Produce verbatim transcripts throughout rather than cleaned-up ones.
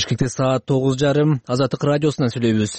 Бишкекте саат тогуз жарым Азаттык радиосунан сүйлөйбүз.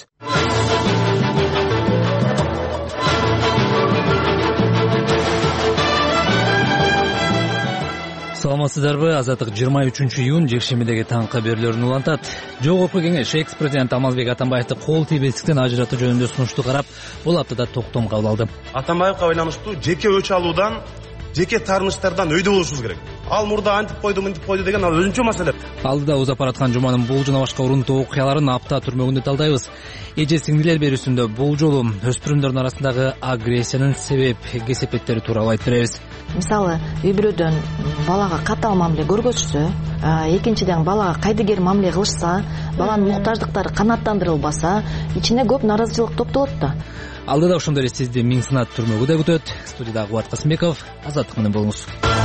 Саламатсыздарбы? Азаттык жыйырма үчүнчү июнь жекшембидеги таң кабарларын улантат. Жогорку кеңеш экс-президент Алмазбек Атамбаевди кол тийбестиктен ажыратуу жөнүндө сунушту карап, бул аптада токтом кабыл алды. Атамбаевга байланыштуу жеке өч алуудан, жеке таарынычтардан өйдө болушубуз керек. Ал мурда антип койду, мынтип койду деген ал өзүнчө маселе. Алдыда узап бараткан жуманын бул жана башка урунтуу окуяларын апта түрмөгүндө талдайбыз. Эже сиңдилер берүүсүндө бул жолу өспүрүмдөрдүн арасындагы агрессиянын себеп кесепеттери тууралуу айтып беребиз. Мисалы, үй бирөөдөн балага катаал мамиле көргөзүлсө, экинчиден балага кайдыгер мамиле кылышса, баланын муктаждыктары канааттандырылбаса, ичине көп наразычылык топтолот да. Алдыда ошондой эле сизди миң сынат түрмөгү да күтөт. Студияда Кубат Касымбеков, Азаттык менен болуңуз.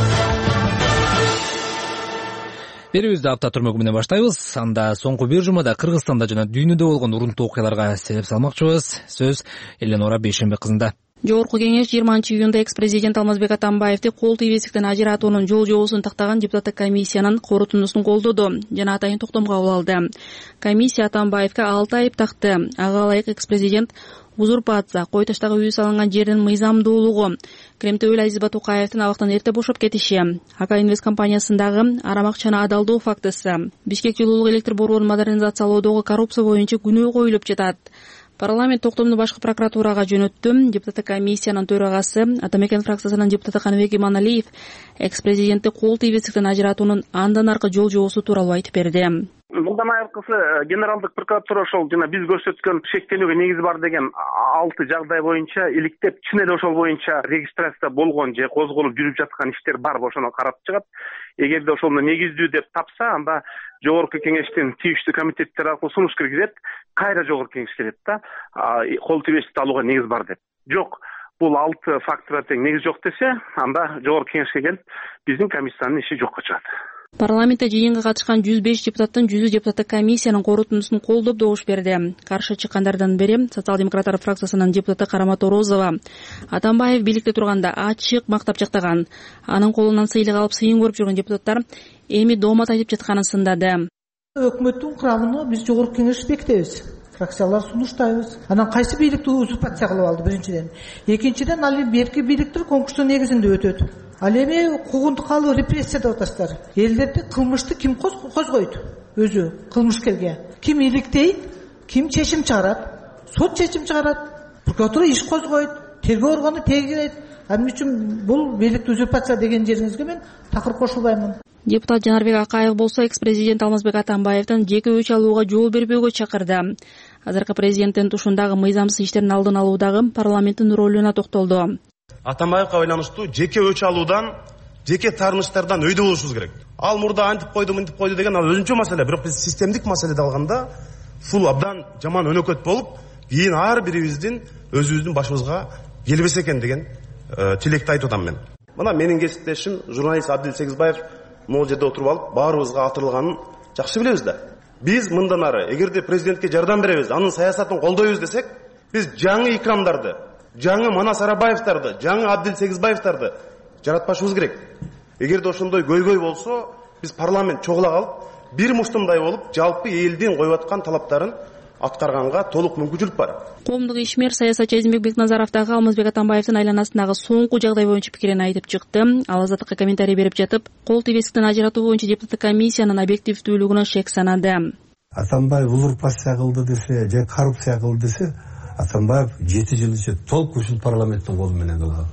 Берүүбүздү апта түрмөгү менен баштайбыз. Анда соңку бир жумада Кыргызстанда жана дүйнөдө болгон урунтуу окуяларга себеп салмакчыбыз. Сөз Эленора Бейшембек кызында. Жогорку кеңеш жыйырманчы июнда экс-президент Алмазбек Атамбаевди кол тийбестиктен ажыратуунун жол жобосун тактаган депутаттык комиссиянын корутундусун колдоду жана атайын токтом кабыл алды. Комиссия Атамбаевге алты айып такты. Ага ылайык экс-президент узурпация, кой таштагы үй салынган жердин мыйзамдуулугу, Кремтөбөл Азиз Батукаевдин абактан эрте бошоп кетиши, Ака Инвест компаниясындагы арам акчаны адалдоо фактысы, Бишкек жылуулук электр борборун модернизациялоодогу коррупция боюнча күнөө коюлуп жатат. Парламент токтомду башкы прокуратурага жөнөттү. Депутаттык комиссиянын төрагасы Атамекен фракциясынын депутаты Каныбек Иманалиев экс-президентти кол тийбестиктен ажыратуунун андан аркы жол жобосу тууралуу айтып берди. Мындан айыркысы генералдык прокуратура ошол жана биз көрсөткөн шектелүүгө негиз бар деген алты жагдай боюнча иликтеп чын эле ошол боюнча регистрация болгон же козголуп жүрүп жаткан иштер барбы ошону карап чыгат. Эгерде ошону негиздүү деп тапса, анда жогорку кеңештин тийиштүү комитеттери аркылуу сунуш киргизет, кайра жогорку кеңеш келет да, кол тийбестикти алууга негиз бар деп. Жок, бул алты фактора тең негиз жок десе, анда жогорку кеңешке келип биздин комиссиянын иши жокко чыгат. Парламентте жыйынга катышкан жүз беш депутаттын жүзү депутаттык комиссиянын корутундусун колдоп добуш берди. Каршы чыккандардан бири социал-демократтар фракциясынын депутаты Карама Торозова. Атамбаев бийликте турганда ачык мактап жактаган. Анын колунан сыйлык алып сыйын көрүп жүргөн депутаттар эми доомат айтып жатканын сындады. Өкмөттүн курамын биз жогорку кеңеш бекитебиз. Фракциялар сунуштайбыз. Анан кайсы бийликти узурпация кылып алды биринчиден. Экинчиден ал берки бийликтер конкурстун негизинде өтөт. Ал эми куугунтук алуу репрессия деп атасыздар. Элдерди кылмышты ким козгойт? Өзү кылмышкерге. Ким иликтейт? Ким чечим чыгарат? Сот чечим чыгарат. Прокуратура иш козгойт. Тергөө органы тегерет. Анын үчүн бул бийликти узурпация деген жериңизге мен такыр кошулбаймын. Депутат Жанарбек Акаев болсо экс-президент Алмазбек Атамбаевдин жеке өч алууга жол бербөөгө чакырды. Азыркы президенттин тушундагы мыйзамсыз иштердин алдын алуудагы парламенттин ролуна токтолду. Атамбаевга байланыштуу жеке өч алуудан, жеке таарынычтардан өйдө болушубуз керек. Ал мурда антип койду, мынтип койду деген ал өзүнчө маселе, бирок биз системдик маселеде алганда фул абдан жаман өнөкөт болуп, кийин ар бирибиздин өзүбүздүн башыбызга келбесе экен деген тилекти айтып атам мен. Мына менин кесиптешим журналист Абдил Сегизбаев могул жерде отуруп алып, баарыбызга атырылганын жакшы билебиз да. Биз мындан ары эгерде президентке жардам беребиз, анын саясатын колдойбуз десек, биз жаңы икрамдарды, жаңы Манас Арабаевдарды, жаңы Абдил Сегизбаевдарды жаратпашыбыз керек. Эгерде ошондой көйгөй болсо, биз парламент чогула калып, бир муштумдай болуп, жалпы элдин коюп аткан талаптарын аткарганга толук мүмкүнчүлүк бар. Коомдук ишмер саясатчы Азимбек Бекназаров дагы Алмазбек Атамбаевдин айланасындагы соңку жагдай боюнча пикирин айтып чыкты. Ал Азаттыкка комментарий берип жатып, кол тийбестиктен ажыратуу боюнча депутаттык комиссиянын объективдүүлүгүнө шек санады. Атамбаев узурпация кылды десе, же коррупция кылды десе, Атамбаев жети жыл ичинде толук ушул парламенттин колу менен кылган.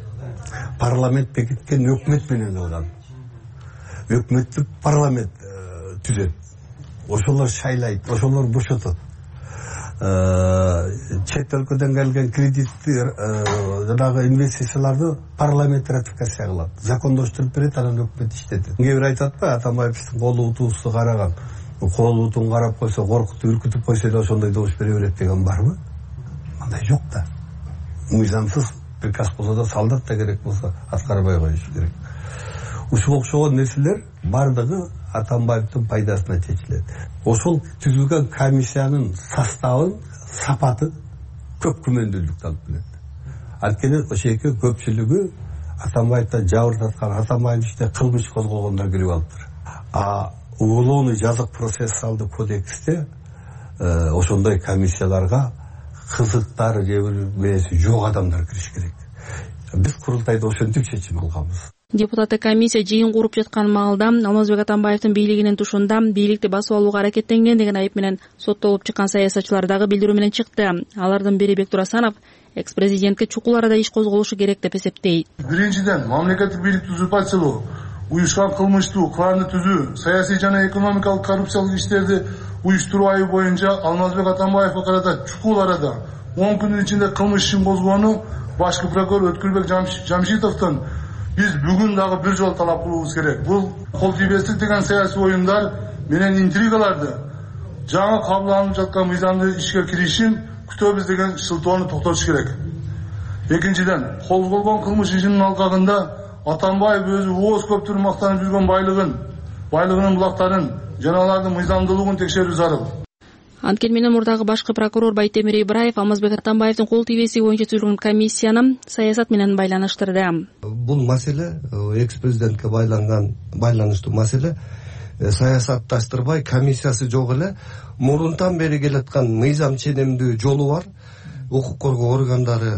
Парламент бекиткен өкмөт менен кылган. Өкмөттү парламент түзөт. Ошолор шайлайт, ошолор бошотот. Чет өлкөдөн келген кредиттер, жанагы инвестицияларды парламент ратификация кылат. Закондоштуруп берет, анан өкмөт иштетет. Кээ бир айтат да, Атамбаевдин колу утуусу караган. Колу утун карап койсо, коркутуп, үркүтүп койсо эле ошондой добуш бере берет деген барбы? Андай жок да. Мыйзамсыз приказ болсо да, солдат да керек болсо аткарбай коюш керек. Ушул окшогон нерселер бардыгы Атамбаевдин пайдасына чечилет. Ошол түзүлгөн комиссиянын составын, сапаты көп күмөндүүлүктү алып келет. Анткени ошеке көпчүлүгү Атамбаевден жабыр тарткан, Атамбаев иште кылмыш козголгондор келип алыптыр. А уголовный жазык процессуалдык кодексте ошондой комиссияларга кызыктар же бир жок адамдар кириш керек. Биз курултайда ошентип чечим алганбыз. Депутаттык комиссия жыйын куруп жаткан маалда Алмазбек Атамбаевдин бийлигинин тушунда бийликти басып алууга аракеттенген деген айып менен соттолуп чыккан саясатчылар дагы билдирүү менен чыкты. Алардын бири Бектур Асанов экс-президентке чукул арада иш козголушу керек деп эсептейт. Биринчиден, мамлекеттик бийликти узурпациялоо, уюшкан кылмыштуу кланды түзүү, саясий жана экономикалык коррупциялык иштерди уюштуруу айыбы боюнча Алмазбек Атамбаевга карата чукул арада он күндүн ичинде кылмыш ишин козгоону башкы прокурор Өткүлбек Жамшитовдон биз бүгүн дагы бир жолу талап кылуубуз керек. Бул кол тийбестик деген саясий оюндар менен интригаларды жаңы кабыл алынып жаткан мыйзамды ишке киришин күтөбүз деген шылтоону токтотуш керек. Экинчиден, козголгон кылмыш ишинин алкагында Атамбаев өзү ооз көптүр мактанып жүргөн байлыгын, байлыгынын булактарын жана алардын мыйзамдуулугун текшерүү зарыл. Анткени менен мурдагы башкы прокурор Байтемир Ибраев Алмазбек Атамбаевдин кол тийбеси боюнча түзүлгөн комиссияны саясат менен байланыштырды. Бул маселе экс-президентке байланган байланыштуу маселе саясатташтырбай комиссиясы жок эле мурунтан бери келаткан мыйзам ченемдүү жолу бар. Укук коргоо органдары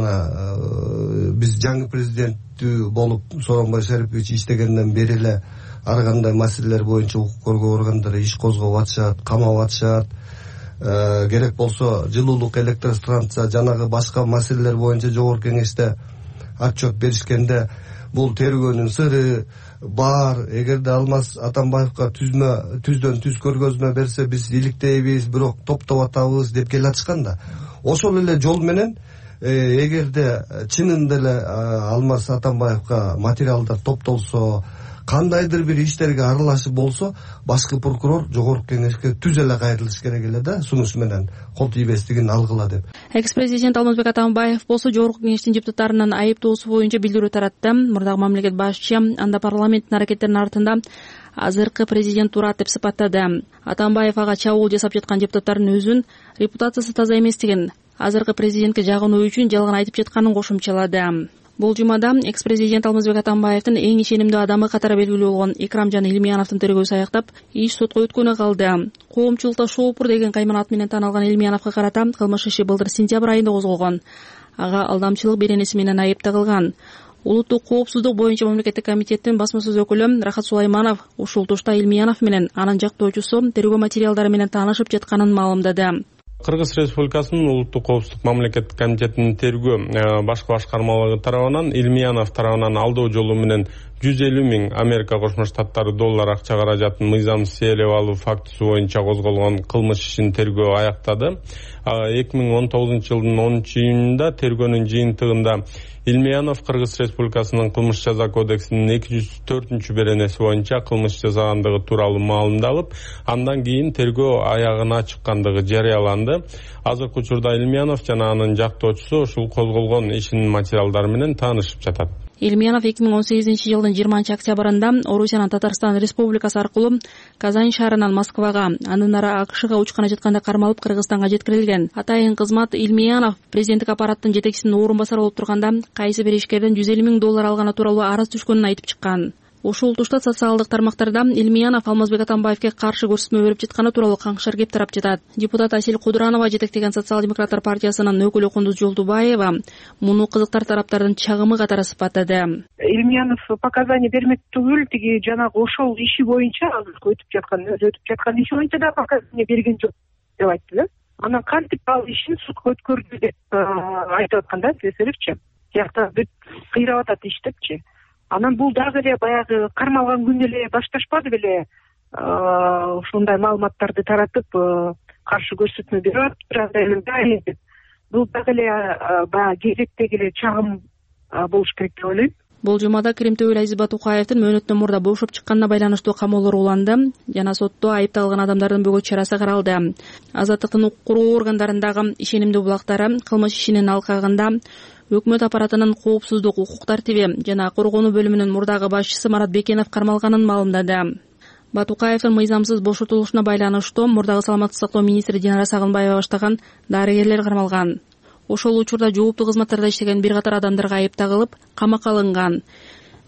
мына биз жаңы президенттүү болуп Сооронбай Шарипович иштегенден бери эле ар кандай маселелер боюнча укук коргоо органдары иш козгоп атышат, камап атышат. Керек болсо жылуулук электростанция жанагы башка маселелер боюнча жогорку кеңеште отчет беришкенде бул тергөөнүн сыры бар. Эгерде Алмаз Атамбаевга түзмө түздөн түз көргөзмө берсе биз иликтейбиз, бирок топтоп атабыз деп келатышкан да. Ошол эле жол менен эгерде чынында эле Алмаз Атамбаевга материалдар топтолсо, кандайдыр бир иштерге аралашып болсо, башкы прокурор жогорку кеңешке түз эле кайрылыш керек эле да, сунуш менен кол тийбестигин алгыла деп. Экс-президент Алмазбек Атамбаев болсо жогорку кеңештин депутаттарынын айыптоосу боюнча билдирүү таратты. Мурдагы мамлекет башчы анда парламенттин аракеттеринин артында азыркы президент турат деп сыпаттады. Атамбаев ага чабуул жасап жаткан депутаттардын өзүн репутациясы таза эместигин, азыркы президентке жагынуу үчүн жалган айтып жатканын кошумчалады. Бул жумада экс-президент Алмазбек Атамбаевдин эң ишенимдүү адамы катары белгилүү болгон Икрамжан Илмияновдун тергөөсү аяктап, иш сотко өткөнү калды. Коомчулукта шоопур деген кайманат менен таанылган Илмияновго карата кылмыш иши былтыр сентябрь айында козголгон. Ага алдамчылык беренеси менен айып тагылган. Улуттук коопсуздук боюнча мамлекеттик комитеттин басма сөз өкүлү Рахат Сулайманов ушул тушта Илмиянов менен анын жактоочусу тергөө материалдары менен таанышып жатканын маалымдады. Кыргыз Республикасынын улуттук коопсуздук мамлекеттик комитетинин тергөө башкы башкармалыгы тарабынан Илмиянов тарабынан алдоо жолу менен жүз элүү миң Америка Кошмо Штаттары доллар акча каражатын мыйзамсыз ээлеп алуу фактысы боюнча козголгон кылмыш ишин тергөө аяктады. эки миң он тогузунчу жылдын онунчу июнунда тергөөнүн жыйынтыгында Илмиянов Кыргыз Республикасынын кылмыш жаза кодексинин эки жүз төртүнчү беренеси боюнча кылмыш жасагандыгы тууралуу маалымдалып, андан кийин тергөө аягына чыккандыгы жарыяланды. Азыркы учурда Илмиянов жана анын жактоочусу ушул козголгон ишинин материалдары менен таанышып жатат. Илмиянов эки миң он сегизинчи жылдын жыйырманчы октябрында Орусиянын Татарстан Республикасы аркылуу Казань шаарынан Москвага, андан ары АКШга учканы жатканда кармалып Кыргызстанга жеткирилген. Атайын кызмат Илмиянов президенттик аппараттын жетекчисинин орун басары болуп турганда кайсы бир ишкерден жүз элүү миң доллар алганы тууралуу арыз түшкөнүн айтып чыккан. Ушул тушта социалдык тармактарда Илмиянов Алмазбек Атамбаевге каршы көрсөтмө берип жатканы тууралуу каңшар кеп тарап жатат. Депутат Асил Кудуранова жетектеген Социал-демократтар партиясынын өкүлү Кундуз Жолдубаева муну кызыктар тараптардын чагымы катары сыпаттады. Илмиянов показания бермек түгүл, тиги жанагы ошол иши боюнча азыркы өтүп жаткан өзү өтүп жаткан иши боюнча да показания берген жок деп айтты да. Анан кантип ал ишин сутка өткөрдү деп айтып атканда Слесаревчи тиякта бүт кыйрап атат иш депчи. Анан бул дагы эле баягы кармалган күнү эле башташпады беле ушундай маалыматтарды таратып каршы көрсөтмө берип атат. Бул дагы эле баягы кезектеги эле чагым болуш керек деп ойлойм. Бул жумада Крим Төбөл Азиз Батукаевдин мөөнөттөн мурда бошоп чыкканына байланыштуу камоолор уланды. Жана сотто айыпталган адамдардын бөгөт чарасы каралды. Азаттыктын укук коргоо органдарындагы ишенимдүү булактары кылмыш ишинин алкагында өкмөт аппаратынын коопсуздук, укук тартиби жана коргонуу бөлүмүнүн мурдагы башчысы Марат Бекенов кармалганын маалымдады. Батукаевдин мыйзамсыз бошотулушуна байланыштуу мурдагы саламаттык сактоо министри Динара Сагынбаева баштаган дарыгерлер кармалган. Ошол учурда жооптуу кызматтарда иштеген бир катар адамдарга айып тагылып, камакка алынган.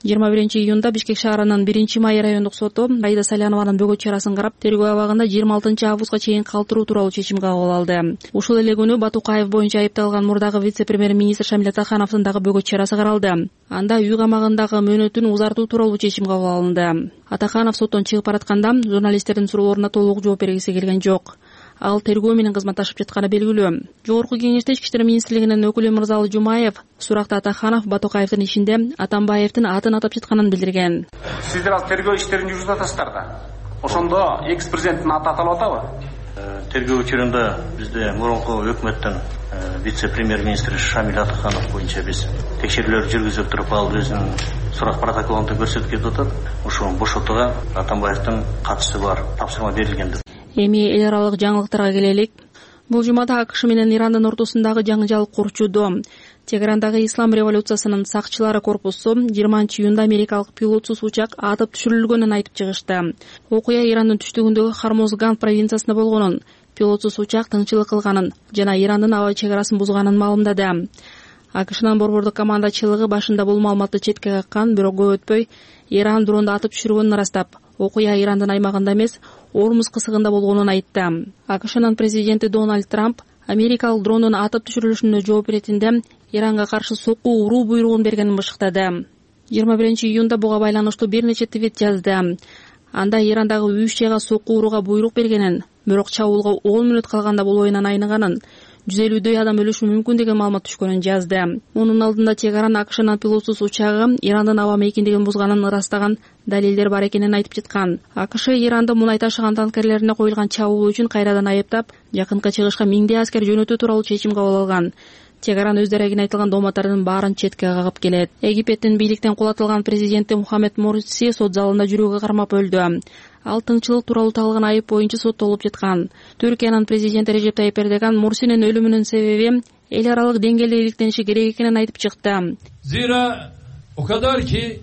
жыйырма биринчи июнда Бишкек шаарынын биринчи май райондук соту Раида Салянованын бөгөт чарасын карап, тергөө абагында жыйырма алтынчы августка чейин калтыруу тууралуу чечим кабыл алды. Ушул эле күнү Батукаев боюнча айыпталган мурдагы вице-премьер-министр Шамиль Атахановдун дагы бөгөт чарасы каралды. Анда үй камагындагы мөөнөтүн узартуу тууралуу чечим кабыл алынды. Атаханов соттон чыгып баратканда журналисттердин суроолоруна толук жооп бергиси келген жок. Ал тергөө менен кызматташып жатканы белгилүү. Жогорку кеңеште Ички иштер министрлигинин өкүлү Мырзалы Жумаев суракта Атаханов Батукаевдин ишинде Атамбаевдин атын атап жатканын билдирген. Сиздер ал тергөө иштерин жүргүзүп атасыздар да. Ошондо экс президенттин аты аталып атабы? Тергөө учурунда бизде мурунку өкмөттүн вице-премьер-министри Шамиль Атаханов боюнча биз текшерүүлөр жүргүзүп туруп, ал өзүнүн сурак протоколунда көрсөтүп кетип атат. Ошо бошотууга Атамбаевдин катышы бар тапшырма берилген деп. Эми эл аралык жаңылыктарга келелик. Бул жумада АКШ менен Ирандын ортосундагы жаңжал курчууда. Тегерандагы Ислам революциясынын сакчылары корпусу жыйырманчы июнда америкалык пилотсуз учак атып түшүрүлгөнүн айтып чыгышты. Окуя Ирандын түштүгүндөгү Хармозган провинциясында болгонун, пилотсуз учак тыңчылык кылганын жана Ирандын аба чекарасын бузганын маалымдады. АКШнын борбордук командачылыгы башында бул маалыматты четке каккан, бирок көп өтпөй Иран дронду атып түшүргөнүн ырастап, окуя Ирандын аймагында эмес, Ормуз кысыгында болгонун айтты. АКШнын президенти Дональд Трамп америкалык дрондун атып түшүрүлүшүнө жооп иретинде Иранга каршы сокку уруу буйругун бергенин бышыктады. жыйырма биринчи июнда буга байланыштуу бир нече твит жазды. Анда Ирандагы үч жайга сокку урууга буйрук бергенин, бирок чабуулга он мүнөт калганда бул оюнан айныганын, жүз элүүдөй адам өлүшү мүмкүн деген маалымат түшкөнүн жазды. Мунун алдында Тегеран АКШнын пилотсуз учагы Ирандын аба мейкиндигин бузганын ырастаган далилдер бар экенин айтып жаткан. АКШ Иранды мунай ташыган танкерлерине коюлган чабуул үчүн кайрадан айыптап, жакынкы чыгышка миңдей аскер жөнөтүү тууралуу чечим кабыл алган. Тегеран өз дарегине айтылган дооматтардын баарын четке кагып келет. Египеттин бийликтен кулатылган президенти Мухаммед Мурси сот залында жүрөгү кармап өлдү. Ал тыңчылык тууралуу тагылган айып боюнча соттолуп жаткан. Түркиянын президенти Режеп Тайип Эрдоган Мурсинин өлүмүнүн себеби эл аралык деңгээлде иликтениши керек экенин айтып чыкты. Zira o kadar ki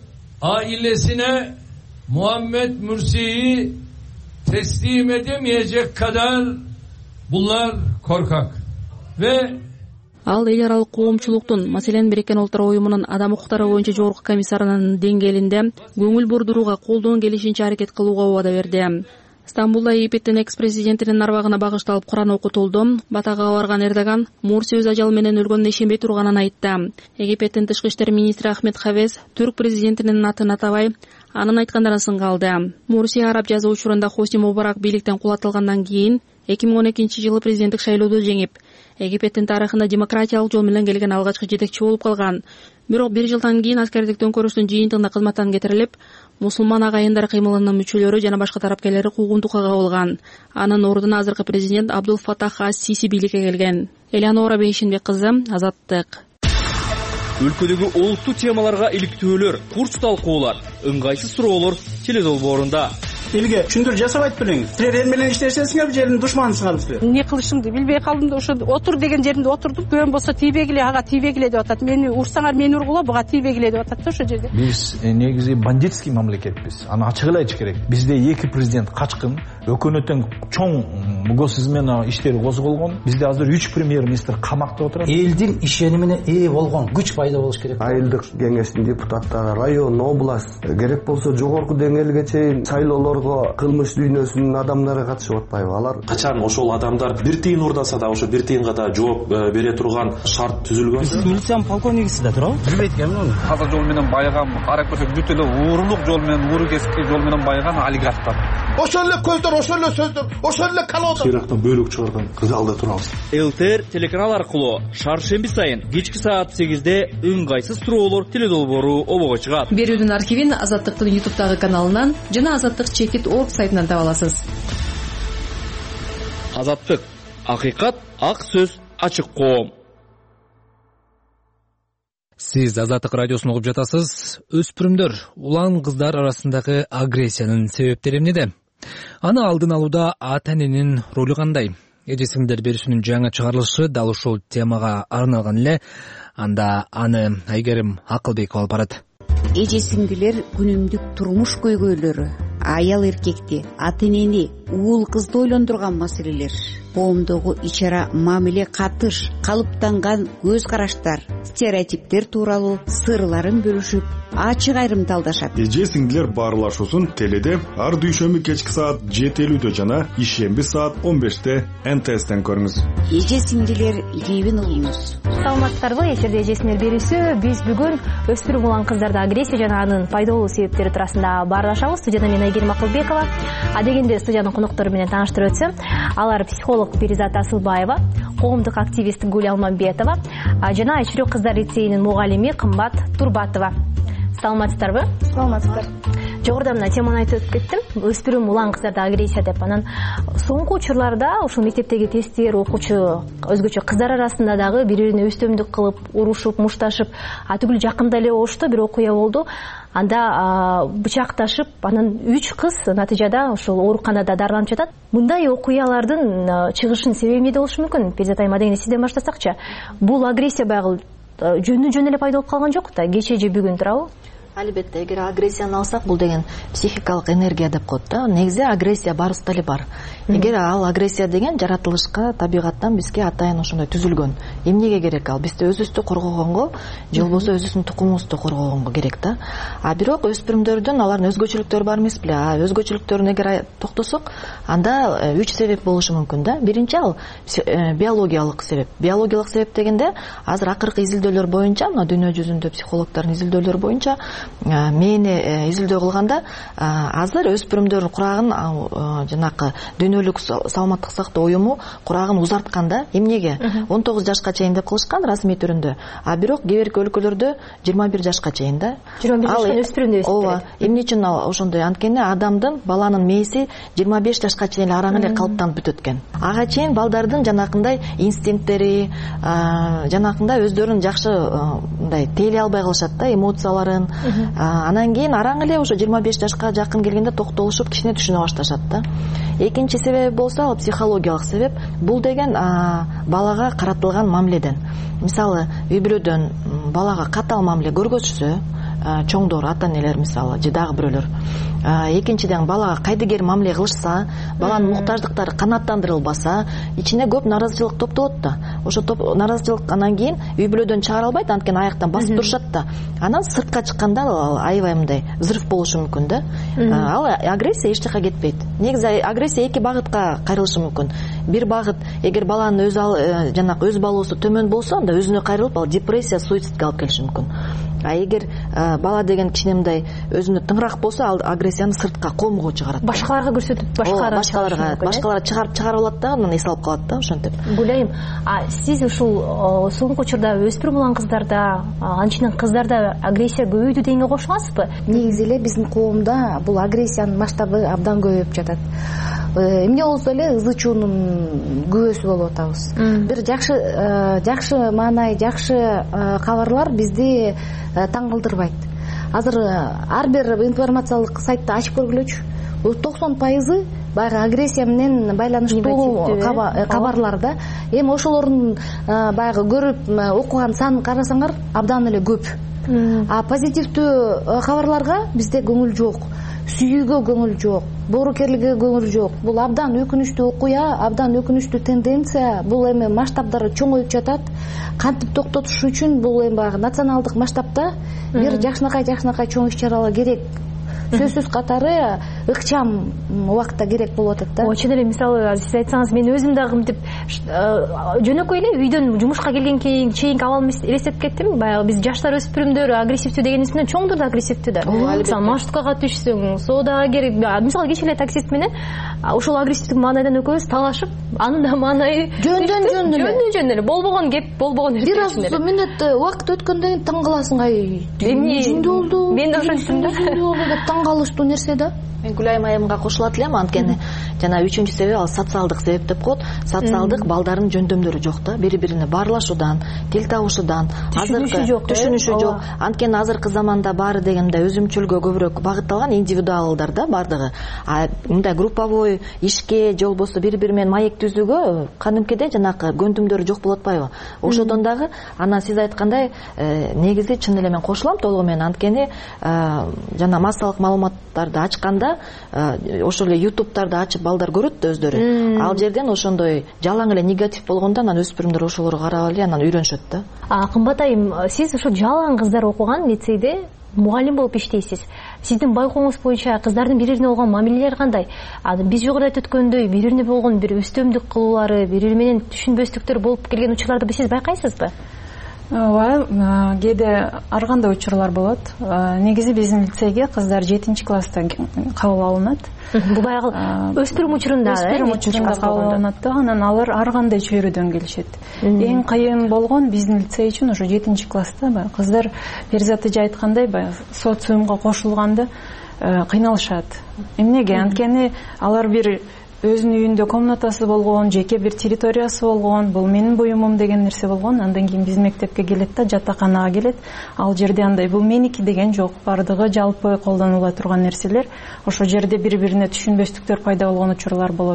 ailesine Muhammed Mursi'yi teslim edemeyecek kadar bunlar korkak ve Ал эл аралык коомчулуктун, маселен Бириккен Улуттар Уюмунун адам укуктары боюнча жогорку комиссарынын деңгээлинде көңүл бурдурууга колдон келишинче аракет кылууга убада берди. Стамбулда Египеттин экс-президентинин арбагына багышталып Куран окутулду. Батага барган Эрдоган Мурси өз ажалы менен өлгөнүнө ишенбей турганын айтты. Египеттин тышкы иштер министри Ахмед Хавез түрк президентинин атын атабай, анын айткандарын сынга алды. Мурси араб жазуу учурунда Хосни Мубарак бийликтен кулатылгандан кийин эки миң он экинчи жылы президенттик шайлоодо жеңип, Египеттин тарыхында демократиялык жол менен келген алгачкы жетекчи болуп калган. Бирок бир жылдан кийин аскердик төңкөрүштүн жыйынтыгында кызматтан кетирилип, мусулман агайындар кыймылынын мүчөлөрү жана башка тарапкерлери куугунтукка кабылган. Анын ордуна азыркы президент Абдул Фатах ас-Сиси бийликке келген. Элеонора Бейшинбек кызы, Азаттык. Өлкөдөгү олуттуу темаларга иликтөөлөр, курч талкуулар, ыңгайсыз суроолор теледолбоорунда. Элге түшүндүрүү жасабайт белеңиз. Силер эл менен иштешесиңер, жердин душманысыңар силер. Эмне кылышымды билбей калдым да ошо отур деген жеринде отурдум. Көөм болсо тийбегиле, ага тийбегиле деп атат. Мени урсаңар мени ургула, буга тийбегиле деп атат да ошо жерде. Биз негизи бандитский мамлекетпиз. Аны ачык эле айтыш керек. Бизде эки президент качкын, өкмөттүн чоң госизм менен иштери козголгон. Бизде азыр үч премьер-министр камакта отурат. Элдин ишенимине ээ болгон күч пайда болуш керек. Айылдык кеңештин депутаттары, район, область, керек болсо жогорку деңгээлге чейин шайлоолор кылмыш дүйнөсүнүн адамдары катышып атпайбы? Алар качан ошол адамдар бир тыйын урдаса да ошо бир тыйынга да жооп бере турган шарт түзүлгөн. Сиз милициянын полковнигисиз да туурабы? Билбейт экенмин. Таза жол менен байыган, карап көрсөк бүт эле уурулук жол менен, ууру кесиптик жол менен байыган олигархтар. Ошол эле көздөр, ошол эле сөздөр, ошол эле колодо. Ирактан бөлүк чыгарган залда турабыз. ЛТР телеканал аркылуу шаршемби сайын кечки саат сегизде ыңгайсыз суроолор теледолбоору обого чыгат. Берүүнүн архивин Азаттыктын ютубтагы каналынан жана азаттык чекит точка орг сайтынан таба аласыз. Азаттык, акыйкат, ак сөз, ачык коом. Сиз Азаттык радиосун угуп жатасыз. Өспүрүмдөр улан кыздар арасындагы агрессиянын себептери эмнеде? Аны алдын алууда ата-эненин ролу кандай? Эже-сиңдер берүүсүнүн жаңа чыгарылышы дал ушул темага арналган эле. Анда аны Айгерим Акылбекова алып барат. Эже-сиңдилер күнүмдүк турмуш көйгөйлөрү, аял эркекти, ата энени, уул кызды ойлондурган маселелер, коомдогу ичара мамиле, катыш, калыптанган көз караштар, стереотиптер тууралуу сырларын бөлүшүп, ачык айрымдалдашат. Эже сиңдилер баарлашуусун теледе ар дүйшөмбү кечки саат жети элүүдө жана ишемби саат он беште эн тэ эстен көрүңүз. Эже сиңдилер кийбин угуңуз. Саламатсыздарбы, эфирде эже сиңдилер берүүсү. Биз бүгүн өспүрүм улан кыздарда агрессия жана анын пайда болуу себептери туурасында баарлашабыз. Студияда мен Айгерим Акылбекова. Адегенде студиянын коноктору менен тааныштырып өтсөм, алар психолог Перизат Асылбаева, коомдук активист Гүл Алмамбетова жана Айширөк кыздар лицейинин мугалими Кымбат Турбатова. Саламатсыздарбы? Саламатсыздар. Жогоруда мына теманы айтып кеттим. Өспүрүм улан кыздарда агрессия деп. Анан соңку учурларда ушул мектептеги тесттер, окуучу өзгөчө кыздар арасында дагы бири-бирине өстөмдүк кылып, урушуп, мушташып, атүгүл жакында эле болушту. Бир окуя болду. Анда бычакташып, анан үч кыз натыйжада ушул ооруканада дарыланып жатат. Мындай окуялардын чыгышынын себеби эмнеде болушу мүмкүн? Перизат айым, адегенде сизден баштасакчы. Бул агрессия баягы жөнү-жөн эле пайда болуп калган жок да, кече же бүгүн туурабы? Албетте, эгер агрессияны алсак, бул деген психикалык энергия деп коет да. Негизи агрессия барыбызда эле бар. Эгер ал агрессия деген жаратылышка, табигаттан бизге атайын ошондой түзүлгөн. Эмнеге керек ал? Бизди өзүбүздү коргогонго, же болбосо өзүбүздүн тукумубузду коргогонго керек да. А бирок өспүрүмдөрдүн алардын өзгөчөлүктөрү бар эмес беле? А өзгөчөлүктөрүн эгер токтосок, анда үч себеп болушу мүмкүн да. Биринчи ал биологиялык себеп. Биологиялык себеп дегенде азыр акыркы изилдөөлөр боюнча, мына дүйнө жүзүндө психологдордун изилдөөлөрү боюнча мени изилдөө кылганда азыр өспүрүмдөрдүн курагын жанакы дүйнөлүк саламаттык сактоо уюму курагын узартканда, эмнеге он тогуз жашка чейин деп кылышкан расмий түрүндө, а бирок кээ бирки өлкөлөрдө жыйырма бир жашка чейин да. жыйырма бир жашка өспүрүм деп ооба, эмне үчүн ошондой? Анткени адамдын, баланын мээси жыйырма беш жашка чейин эле араң эле калыптанып бүтөт экен. Ага чейин балдардын жанакындай инстинкттери, жанакындай өздөрүн жакшы мындай тейлей албай калышат да, эмоцияларын. Анан кийин араң эле ошо жыйырма беш жашка жакын келгенде токтолушуп, кичине түшүнө башташат да. Экинчи себеби болсо ал психологиялык себеп. Бул деген балага каратылган мамиледен. Мисалы, үй-бүлөдөн балага катаал мамиле көргөзсө, чоңдор, ата-энелер мисалы, же дагы бирөөлөр. Экинчиден, балага кайдыгер мамиле кылышса, баланын муктаждыктары канааттандырылбаса, ичине көп наразычылык топтолот да. Ошо наразычылык анан кийин үй-бүлөдөн чыгара албайт, анткени аяктан басып турушат да. Анан сыртка чыкканда ал аябай мындай взрыв болушу мүмкүн да. Ал агрессия эч жакка кетпейт. Негизи агрессия эки багытка кайрылышы мүмкүн. Бир багыт, эгер баланын өз жанакы өз баалоосу төмөн болсо, анда өзүнө кайрылып, ал депрессия, суицидке алып келиши мүмкүн. А эгер бала деген кичине мындай өзүнө тыңыраак болсо, ал агрессияны сыртка, коомго чыгарат. Башкаларга көрсөтүп, башкаларга башкаларга башкаларга чыгарып чыгарып алат да, анан эс алып калат да, ошентип. Гүлайым, а сиз ушул соңку учурда өспүрүм улан кыздарда, анчынан кыздарда агрессия көбөйдү дегенге кошуласызбы? Негизи эле биздин коомдо бул агрессиянын масштабы абдан көбөйүп жатат. Эмне болсо эле ызы чуунун күбөсү болуп атабыз. Бир жакшы жакшы маанай, жакшы кабарлар бизди таң калтырбайт. Азыр ар бир информациялык сайтты ачып көргүлөчү. токсон пайызы баягы агрессия менен байланыштуу кабарлар да. Эми ошолордун баягы көрүп окуган санын карасаңар абдан эле көп. А позитивдүү кабарларга бизде көңүл жок. Сүйүүгө көңүл жок, боорукерликке көңүл жок. Бул абдан өкүнүчтүү окуя, абдан өкүнүчтүү тенденция. Бул эми масштабдары чоңоюп жатат. Кантип токтотуш үчүн бул эми баягы националдык масштабта бир жакшынакай жакшынакай чоң иш-чаралар керек. Сөзсүз катары ыкчам убакытта керек болуп атат да. Чын эле, мисалы сиз айтсаңыз, мен өзүм дагы мынтип жөнөкөй эле үйдөн жумушка келген чейинки абалымды элестеп кеттим. Баягы биз жаштар өспүрүмдөр агрессивдүү дегенибизден чоңдор да агрессивдүү да. Мисалы маршруткага түшсөң, соодага керек. Мисалы кечээ эле таксист менен ошол агрессивдүү маанайдан экөөбүз талашып, анын да маанайы жөндөн жөн эле. Жөндөн жөн эле. Болбогон кеп, болбогон бир аз мүнөт убакыт өткөндөн кийин таң каласың, ай, эмне болду? Мен да ошентим да. Калыштуу нерсе да. Мен Гүлайым айымга кошулат элем, анткени жана үчүнчү себеп ал социалдык себеп деп коет. Социалдык балдардын жөндөмдөрү жок да, бири-бирине баарлашуудан, тил табышуудан, азыркы түшүнүшү жок. Анткени азыркы заманда баары дегенде өзүмчүлгө көбүрөөк багытталган, индивидуалдар да бардыгы. А мындай групповой ишке же болбосо бири-бири менен маек түзүүгө кадимкидей жанакы көндүмдөрү жок болуп атпайбы? Ошодон дагы анан сиз айткандай негизи чын эле мен кошулам толугу менен, анткени жана массалык маалыматтарды ачканда ошол эле ютубтарды ачып балдар көрөт да өздөрү. Ал жерден ошондой жалаң эле негатив болгондо анан өспүрүмдөр ошолорду карап эле анан үйрөнүшөт да. Кымбат айым, сиз ошо жалаң кыздар окуган лицейде мугалим болуп иштейсиз. Сиздин байкооңуз боюнча кыздардын бири-бирине болгон мамилелери кандай? Биз жогоруда айтып өткөндөй бири-бирине болгон бир үстөмдүк кылуулары, бири-бири менен түшүнбөстүктөр болуп келген учурларды сиз байкайсызбы? Ооба, кээде ар кандай учурлар болот. Негизи биздин лицейге кыздар жетинчи класста кабыл алынат. Бул баягы өспүрүм учурунда, өспүрүм учурунда кабыл алынат да, анан алар ар кандай чөйрөдөн келишет. Эң кыйын болгон биздин лицей үчүн ошо жетинчи класста баягы кыздар Перизат эже айткандай, баягы социумга кошулганда кыйналышат. Эмнеге? Анткени алар бир өзүнүн үйүндө комнатасы болгон, жеке бир территориясы болгон, бул менин буюмум деген нерсе болгон. Андан кийин биз мектепке келет да, жатаканага келет. Ал жерде андай бул меники деген жок, бардыгы жалпы колдонула турган нерселер. Ошол жерде бири-бирине түшүнбөстүктөр пайда болгон учурлар болот.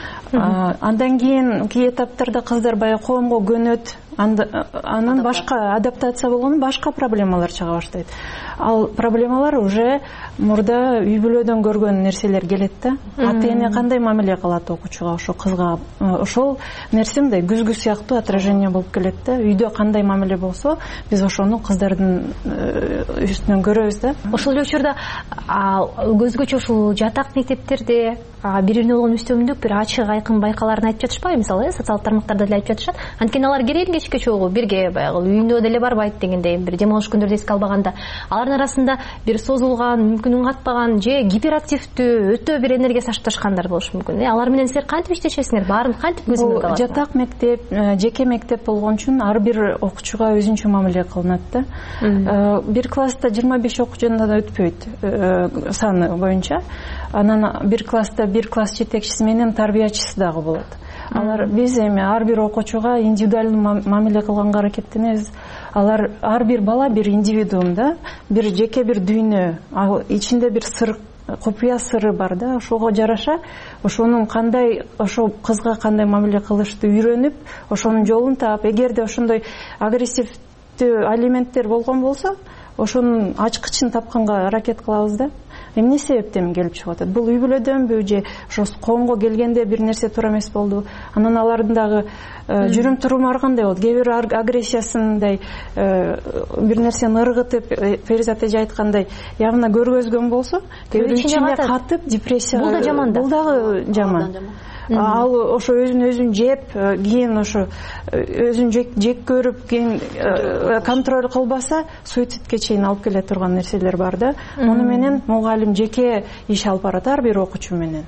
Андан кийин кээ этаптарда кыздар баягы коомго көнөт, анан башка адаптация болгону башка проблемалар чыга баштайт. Ал проблемалар уже мурда үй бүлөдөн көргөн нерселер келет да. Ата-эне кандай мамиле кылат окуучуга, ошо кызга, ошол нерсе мындай күзгү сыяктуу отражение болуп келет да. Үйдө кандай мамиле болсо, биз ошону кыздардын үстүнөн көрөбүз да. Ошол эле учурда өзгөчө ушул жатак мектептерде бири-бирине болгон үстөмдүк бир ачык айкын байкаларын айтып жатышпайбы? Мисалы, социалдык тармактарда деле айтып жатышат. Анткени алар керек кечке чогуу бирге баягы үйүндө деле барбайт дегендей, бир дем алыш күндөрдү эске албаганда, алардын арасында бир созулган, мүмкүн үн катпаган же гиперактивдүү, өтө бир энергия сарпташкандар болушу мүмкүн. Алар менен силер кантип иштешесиңер? Баарын кантип көзөмөлгө аласыңар? Жатак мектеп, жеке мектеп болгон үчүн ар бир окуучуга өзүнчө мамиле кылынат да. Бир класста жыйырма беш окуучудан да өтпөйт саны боюнча. Анан бир класста бир класс жетекчиси менен тарбиячысы дагы болот. Алар биз эми ар бир окуучуга индивидуалдуу мамиле кылганга аракеттенебиз. Алар ар бир бала бир индивидуум да, бир жеке бир дүйнө, ал ичинде бир сыр, купуя сыры бар да. Ошого жараша ошонун кандай, ошо кызга кандай мамиле кылышты үйрөнүп, ошонун жолун таап, эгерде ошондой агрессивдүү алименттер болгон болсо, ошонун ачкычын тапканга аракет кылабыз да. Эмне себептен келип чыгып атат? Бул үй бүлөдөнбү же ошо коомго келгенде бир нерсе туура эмес болду? Анан алардын дагы жүрүм туруму ар кандай болот? Кээ бир агрессиясындай бир нерсени ыргытып, Перизат эже айткандай, явно көргөзгөн болсо, кээ бир ичине катып, депрессия. Бул да жаман да. Бул дагы жаман. Ал ошо өзүн өзүн жеп, кийин ошо өзүн жек көрүп, кийин контроль кылбаса, суицидке чейин алып келе турган нерселер бар да. Муну менен мугалим жеке иш алып барат ар бир окуучу менен.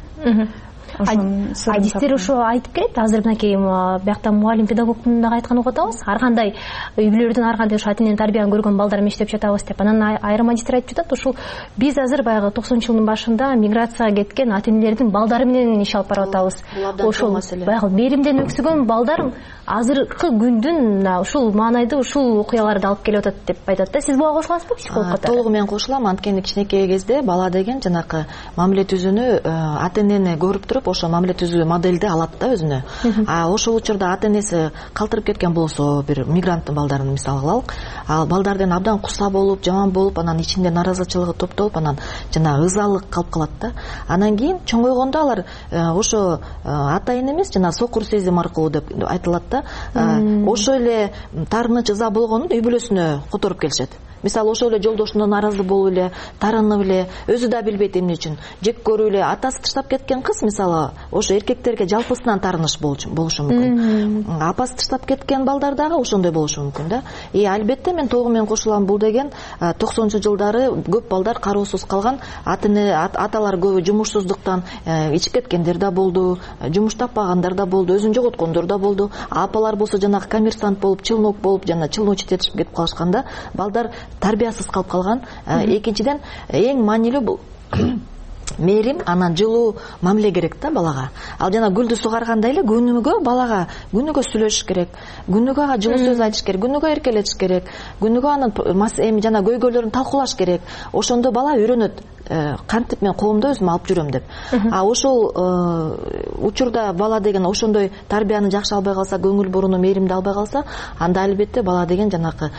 Адистер ошо айтып келет, азыр мынакей биякта мугалим педагогдун дагы айтканын угуп атабыз. Ар кандай үй бүлөлөрдүн ар кандай ошо ата-эненин тарбиясын көргөн балдар менен иштеп жатабыз деп. Анан айрым адистер айтып жатат, ушул биз азыр баягы токсонунчу жылдын башында миграцияга кеткен ата-энелердин балдары менен иш алып барып атабыз. Ошол баягы беримден өксүгөн балдар азыркы күндүн ушул маанайды, ушул окуяларды алып келип атат деп айтат да. Сиз буга кошуласызбы психолог катары? Толугу менен кошулам. Анткени кичинекей кезде бала деген жанакы мамиле түзүүнү ата-энени көрүп туруп ошо мамиле түзүү моделди алат да өзүнө. А ошол учурда ата-энеси калтырып кеткен болсо, бир мигранттын балдарын мисал кылалык, ал балдардын абдан куса болуп, жаман болуп, анан ичинде нааразычылыгы топтолуп, анан жана ызалык калып калат да. Анан кийин чоңойгондо алар ошо ата-эне эмес, жана сокур сезим аркылуу деп айтылат да. Ошо эле таарыныч ыза болгонун үй бүлөсүнө которуп келишет. Мисалы ошол эле жолдошуна нааразы болуп эле, тарынып эле, өзү да билбейт эмне үчүн, жек көрүп эле, атасы таштап кеткен кыз мисалы, ошо эркектерге жалпысынан таарыныч болушу мүмкүн. Апасы таштап кеткен балдар дагы ошондой болушу мүмкүн да. И албетте мен толугу менен кошулам, бул деген токсонунчу жылдары көп балдар кароосуз калган, аталар көбү жумушсуздуктан ичип кеткендер да болду, жумуш таппагандар да болду, өзүн жоготкондор да болду. Апалар болсо жанагы коммерсант болуп, чылнок болуп, жана чылночить этишип кетип калышканда, балдар тарбиясыз калып калган. Экинчиден эң маанилүү бул мээрим, анан жылуу мамиле керек да балага. Ал жана гүлдү сугаргандай эле күнүгө балага күнүгө сүйлөшүш керек, күнүгө ага жылуу сөз айтыш керек, күнүгө эркелетиш керек, күнүгө анын эми жана көйгөйлөрүн талкуулаш керек. Ошондо бала үйрөнөт. кантип мен коомдо өзүм алып жүрөм деп. А ошол учурда бала деген ошондой тарбияны жакшы албай калса, көңүл буруну, мээримди албай калса, анда албетте бала деген жанакы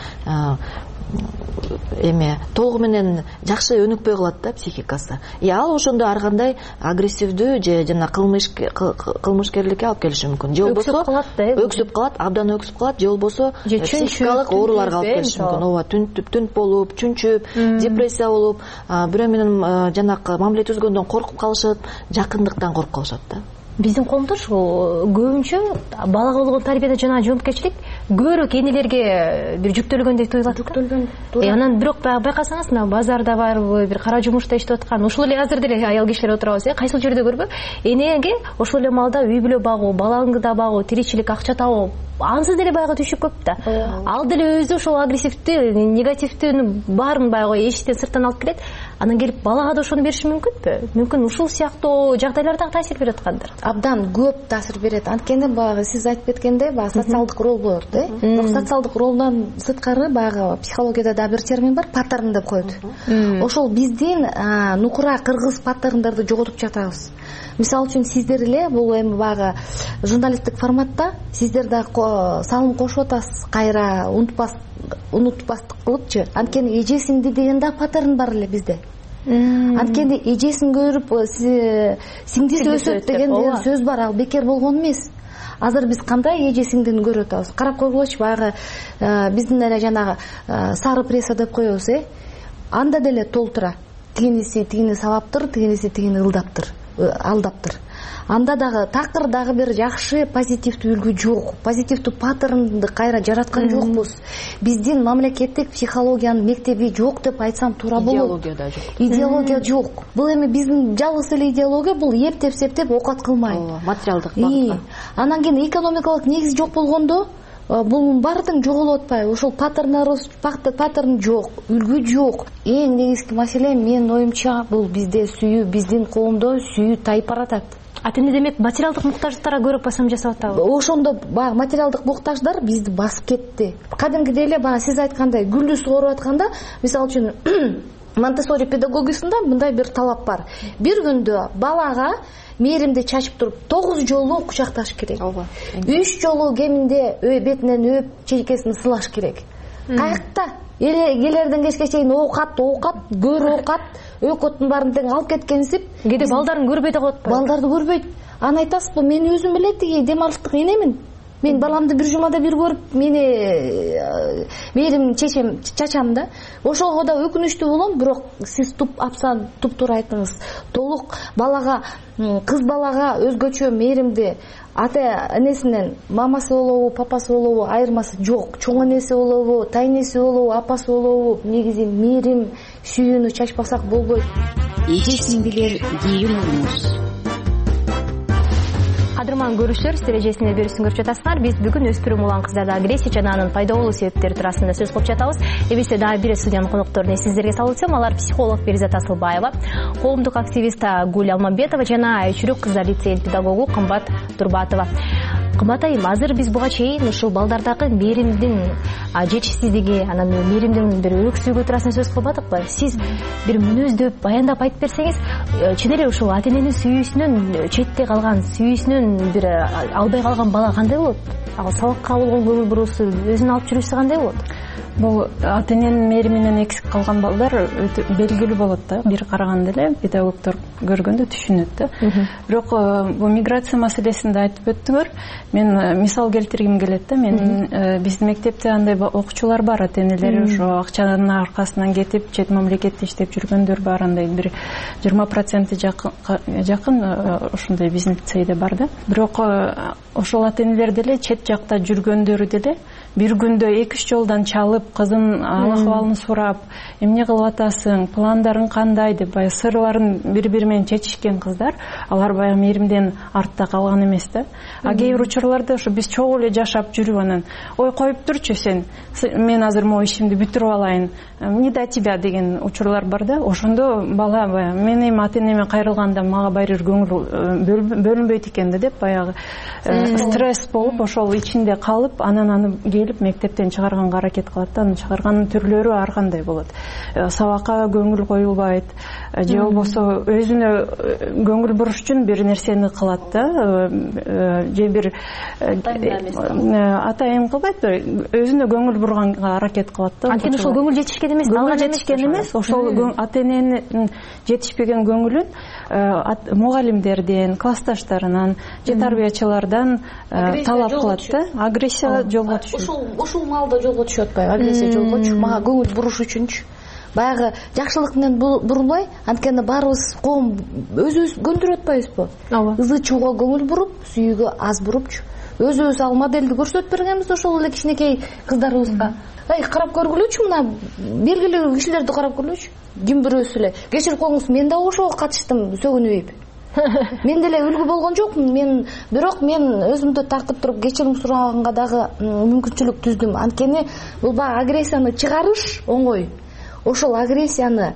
эме толугу менен жакшы өнүкпөй калат да психикасы. И ал ошондо ар кандай агрессивдүү же жана кылмыш кылмышкерликке алып келиши мүмкүн. Же болбосо өксүп калат да, өксүп калат, абдан өксүп калат, же болбосо психикалык ооруларга алып келиши мүмкүн. Ооба, түнтүп түнт болуп, чүнчүп, депрессия болуп, бирөө менен жанакы мамиле түзгөндөн коркуп калышат, жакындыктан коркуп калышат да. Биздин коомдо ушул көбүнчө балага болгон тарбияда жана жоопкерчилик көбүрөөк энелерге бир жүктөлгөндөй туюлат. Жүктөлгөн. Анан бирок байкасаңыз, мына базарда барбы, бир кара жумушта иштеп аткан, ушул эле азыр деле аял кишилер отурабыз, э, кайсыл жерде көрбө? Энеге ошол эле маалда үй бүлө багуу, балаңды да багуу, тиричилик, акча табуу, ансыз деле баягы түйшүк көп да. Ал деле өзү ошол агрессивдүү, негативдүүнү баарын баягы эшиктен сырттан алып келет. Анан келип балага да ошону бериши мүмкүнбү? Мүмкүн ушул сыяктуу жагдайларда таасир берип аткандыр. Абдан көп таасир берет. Анткени баягы сиз айтып кеткендей, баягы социалдык роль болот, э? Бирок социалдык ролдон сырткары баягы психологияда да бир термин бар, паттерн деп коет. Ошол биздин нукура кыргыз паттерндарды жоготуп жатабыз. Мисалы үчүн сиздер эле бул эми баягы журналисттик форматта сиздер да салым кошуп атасыз, кайра унутпас унутпастык кылыпчы. Анткени эжесиңди деген да паттерн бар эле бизде. Анткени эжесин көрүп сиңдиси өсөт деген сөз бар, ал бекер болгон эмес. Азыр биз кандай эже сиңдини көрүп атабыз? Карап койгулачы, баягы биздин эле жанагы сары пресса деп коебуз, э? Анда деле толтура. Тигиниси тигини сабаптыр, тигиниси тигини ылдаптыр, алдаптыр. Анда дагы такыр дагы бир жакшы позитивдүү үлгү жок, позитивдүү паттернды кайра жараткан жокпуз. Биздин мамлекеттик психологиянын мектеби жок деп айтсам туура болот. Идеология да жок. Идеология жок. Бул эми биздин жалгыз эле идеология, бул эптеп септеп оокат кылмай. Материалдык багытта. Анан кийин экономикалык негиз жок болгондо бул баардыгын жоголуп атпайбы? Ошол паттерндарыбыз паттерн жок, үлгү жок. Эң негизги маселе менин оюмча бул бизде сүйүү, биздин коомдо сүйүү тайып баратат. Атене демек материалдык муктаждыктарга көрөп басым жасап атабы? Ошондо баягы материалдык муктаждар бизди басып кетти. Кадимкидей эле баягы сиз айткандай гүлдү сугарып атканда, мисалы үчүн Монтессори педагогикасында мындай бир талап бар. Бир күндө балага мээримди чачып туруп тогуз жолу кучакташ керек. үч жолу кеминде бетинен өп, чейкесин сылаш керек. Каякта келерден кечке чейин оокат, оокат, көр оокат, өкөттүн баарын тең алып кеткенсип, кээде балдарын көрбөй да калат. Балдарды көрбөйт. Аны айтасызбы, мен өзүм эле тиги демалыштык энемин. Мен баламды бир жумада бир көрүп, мени мээрим чечем, чачам да. Ошого да өкүнүчтүү болом, бирок сиз туп апсан, туп-туура айттыңыз. Толук балага, кыз балага өзгөчө мээримди ата энесинен, мамасы болобу, папасы болобу айырмасы жок. Чоң энеси болобу, тайнеси болобу, апасы болобу, негизи мээрим, сүйүүнү чачпасак болбойт. Эже сиңдилер кийин олуңуз. Кадырман көрүүчүлөр, сиздер эжесине берүүсүн көрүп жатасыңар. Биз бүгүн өспүрүм улан кыздарда агрессия жана анын пайда болуу себептери туурасында сөз кылып жатабыз. Эбесе дагы бир студиянын конокторун сиздерге салып өтсөм, алар психолог Беризат Асылбаева, коомдук активист Гүл Алмамбетова жана Айчүрүк кыздар лицейинин педагогу Кымбат Турбатова. Кымбат айым, азыр биз буга чейин ушул балдардагы мээримдин жетишсиздиги, анан мээримдин бир өксүгү туурасында сөз кылбадыкпы? Сиз бир мүнөздөп, баяндап айтып берсеңиз, чын эле ушул ата эненин сүйүүсүнөн четте калган, сүйүүсүнөн бир албай калган бала кандай болот? Ал сабакка болгон көңүл буруусу, өзүнүн алып жүрүүсү кандай болот? Бул ата эненин мээриминен эксик калган балдар өтө белгилүү болот да. Бир караганда эле педагогдор көргөндө түшүнөт да. Бирок бул миграция маселесинде айтып өттүңөр. Мен мисал келтиргим келет да. Мен биздин мектепте андай окуучулар бар, ата энелери ошо акчанын аркасынан кетип, чет мамлекетте иштеп жүргөндөр бар, андай бир жыйырма проценти жакын ошондой биздин лицейде бар да. Бирок ошол ата энелер деле чет жакта жүргөндөрү деле бир күндө эки үч жолдон чалып, кызын ал-ахыбалын сурап, эмне кылып атасың, пландарың кандай деп баягы сырларын бири-бири менен чечишкен кыздар, алар баягы мээримден артта калган эмес да. А кээ бир учурларда ошо биз чогуу эле жашап жүрүп анан, ой коюп турчу сен, мен азыр могу ишимди бүтүрүп алайын, не до тебя деген учурлар бар да. Ошондо бала баягы мен эми ата энеме кайрылганда мага баары бир көңүл бөлүнбөйт экен да деп баягы стресс болуп, ошол ичинде калып, анан аны келип мектептен чыгарганга аракет кылат да. Анын чыгарганын түрлөрү ар кандай болот. Сабакка көңүл коюлбайт же болбосо өзүнө көңүл буруш үчүн бир нерсени кылат да, же бир атайын кылбайт, өзүнө көңүл бурганга аракет кылат да. Анткени ошол көңүл жетишкен эмес, көңүл жетишкен эмес, ошол ата эненин жетишпеген көңүлүн мугалимдерден, классташтарынан же тарбиячылардан талап кылат да. Агрессия жолго түшөт. Ошол ушул маалда жолго түшүп атпайбы? Агрессия жолго түшүп, мага көңүл буруш үчүнчү. Баягы жакшылык менен бурулбай, анткени баарыбыз коом өзүбүз көндүрүп атпайбызбы? Ооба. Ызы чууга көңүл буруп, сүйүүгө аз бурупчу. Өзүбүз ал моделди көрсөтүп бергенбиз ошол эле кичинекей кыздарыбызга. Ай, карап көргүлөчү, мына белгилүү кишилерди карап көргүлөчү. Ким бирөөсү эле кечирип коюңуз, мен да ошого катыштым, сөгүнбөйүп. Мен деле үлгү болгон жокмун. Мен бирок мен өзүмдү тартып туруп кечирим сураганга дагы мүмкүнчүлүк түздүм. Анткени бул баягы агрессияны чыгарыш оңой. Ошол агрессияны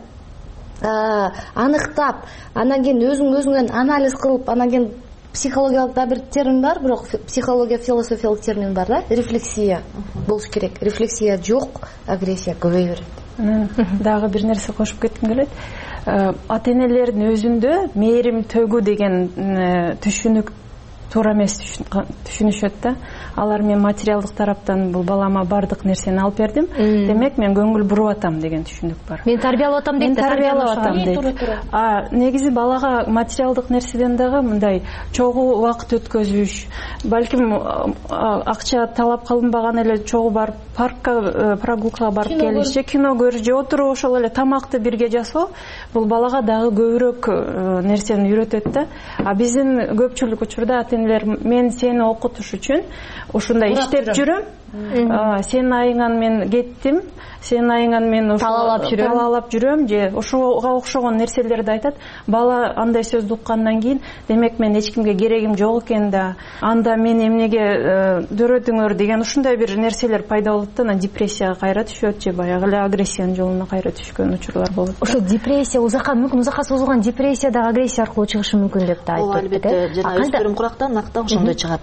аныктап, анан кийин өзүң өзүңөн анализ кылып, анан кийин психологиялык да бир термин бар, бирок психология философиялык термин бар да, рефлексия болуш керек. Рефлексия жок, агрессия көбөйө берет. Дагы бир нерсе кошуп кетким келет. Ата энелердин өзүндө мээрим төгүү деген түшүнүк туура эмес түшүнүшөт да. Алар мен материалдык тараптан бул балама бардык нерсени алып бердим, демек мен көңүл буруп атам деген түшүнүк бар. Мен тарбиялап атам дейт. Мен тарбиялап атам дейт. А негизи балага материалдык нерседен дагы мындай чогуу убакыт өткөзүш, балким акча талап кылынбаган эле чогуу барып паркка, прогулкага барып келиш, же кино көрүш, же отуруп ошол эле тамакты бирге жасоо, бул балага дагы көбүрөөк нерсени үйрөтөт да. А биздин көпчүлүк учурда ата энелер мен сени окутуш үчүн ушундай иштеп жүрөм, сенин айыңан мен кеттим, сенин айыңан мен талаалап жүрөм, же ошого окшогон нерселерди айтат. Бала андай сөздү уккандан кийин, демек мен эч кимге керегим жок экен да, анда мен эмнеге дөөрөдүңөр деген ушундай бир нерселер пайда болот да, анан депрессияга кайра түшөт, же баягы эле агрессиянын жолуна кайра түшкөн учурлар болот. Ошо депрессия узакка, мүмкүн узакка созулган депрессия дагы агрессия аркылуу чыгышы мүмкүн деп да айтып өттүк. Албетте, жана өспүрүм курактан нактан ошондой чыгат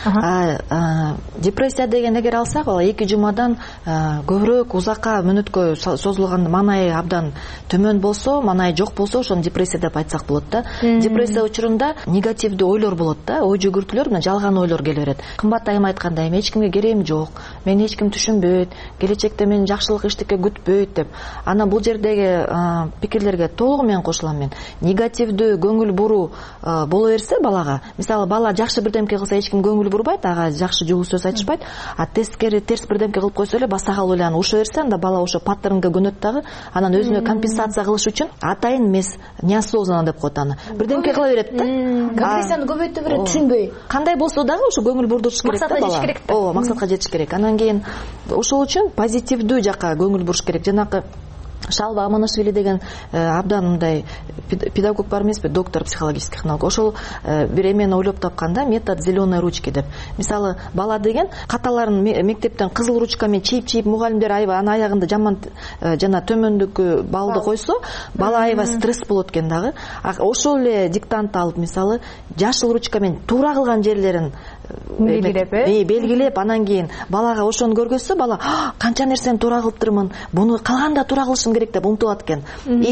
да. Депрессия деген эгер алсак, ал эки жумадан көбүрөөк узакка мүнөткө созулган, маанайы абдан төмөн болсо, маанайы жок болсо, ошону депрессия деп айтсак болот да. Депрессия учурунда негативдүү ойлор болот да, ой жүгүртүүлөр, мына жалган ойлор келе берет. Кымбат айым айткандай, мен эч кимге керегим жок, мени эч ким түшүнбөйт, келечекте мени жакшылык эчтеке күтпөйт деп. Анан бул жердеги пикирлерге толугу менен кошулам мен. Негативдүү көңүл буруу боло берсе балага, мисалы бала жакшы бирдемке кылса эч ким көңүл бурбайт, ага жакшы жугу сөз айтышпайт, а тескери терс бирдемке кылып койсо эле басага ал ойланып уша берсе, анда бала ошо паттернге көнөт дагы. Анан өзүнө компенсация кылыш үчүн атайын эмес, неосознанно деп коет аны. Бирдемке кыла берет да. Агрессияны көбөйтө берет, түшүнбөй. Кандай болсо дагы ошо көңүл бурдуруш керек да бала. Ооба, максатка жетиш керек. Анан кийин ошол үчүн позитивдүү жакка көңүл буруш керек. Жанакы Шалва Аманашвили деген абдан мындай педагог бар эмеспи, доктор психологических наук. Ошол бир эмени ойлоп тапканда, метод зеленой ручки деп. Мисалы, бала деген каталарын мектептен кызыл ручкамен чийип-чийип, мугалимдер аябай анын аягында жаман жана төмөндүккө балды койсо, бала аябай стресс болот экен дагы. Ошол эле диктант алып, мисалы, жашыл ручкамен туура кылган жерлерин белгилеп, э, белгилеп, анан кийин балага ошону көргөзсө, бала канча нерсени туура кылыптырмын, буну калганда туура кылышым керек деп умтулат экен.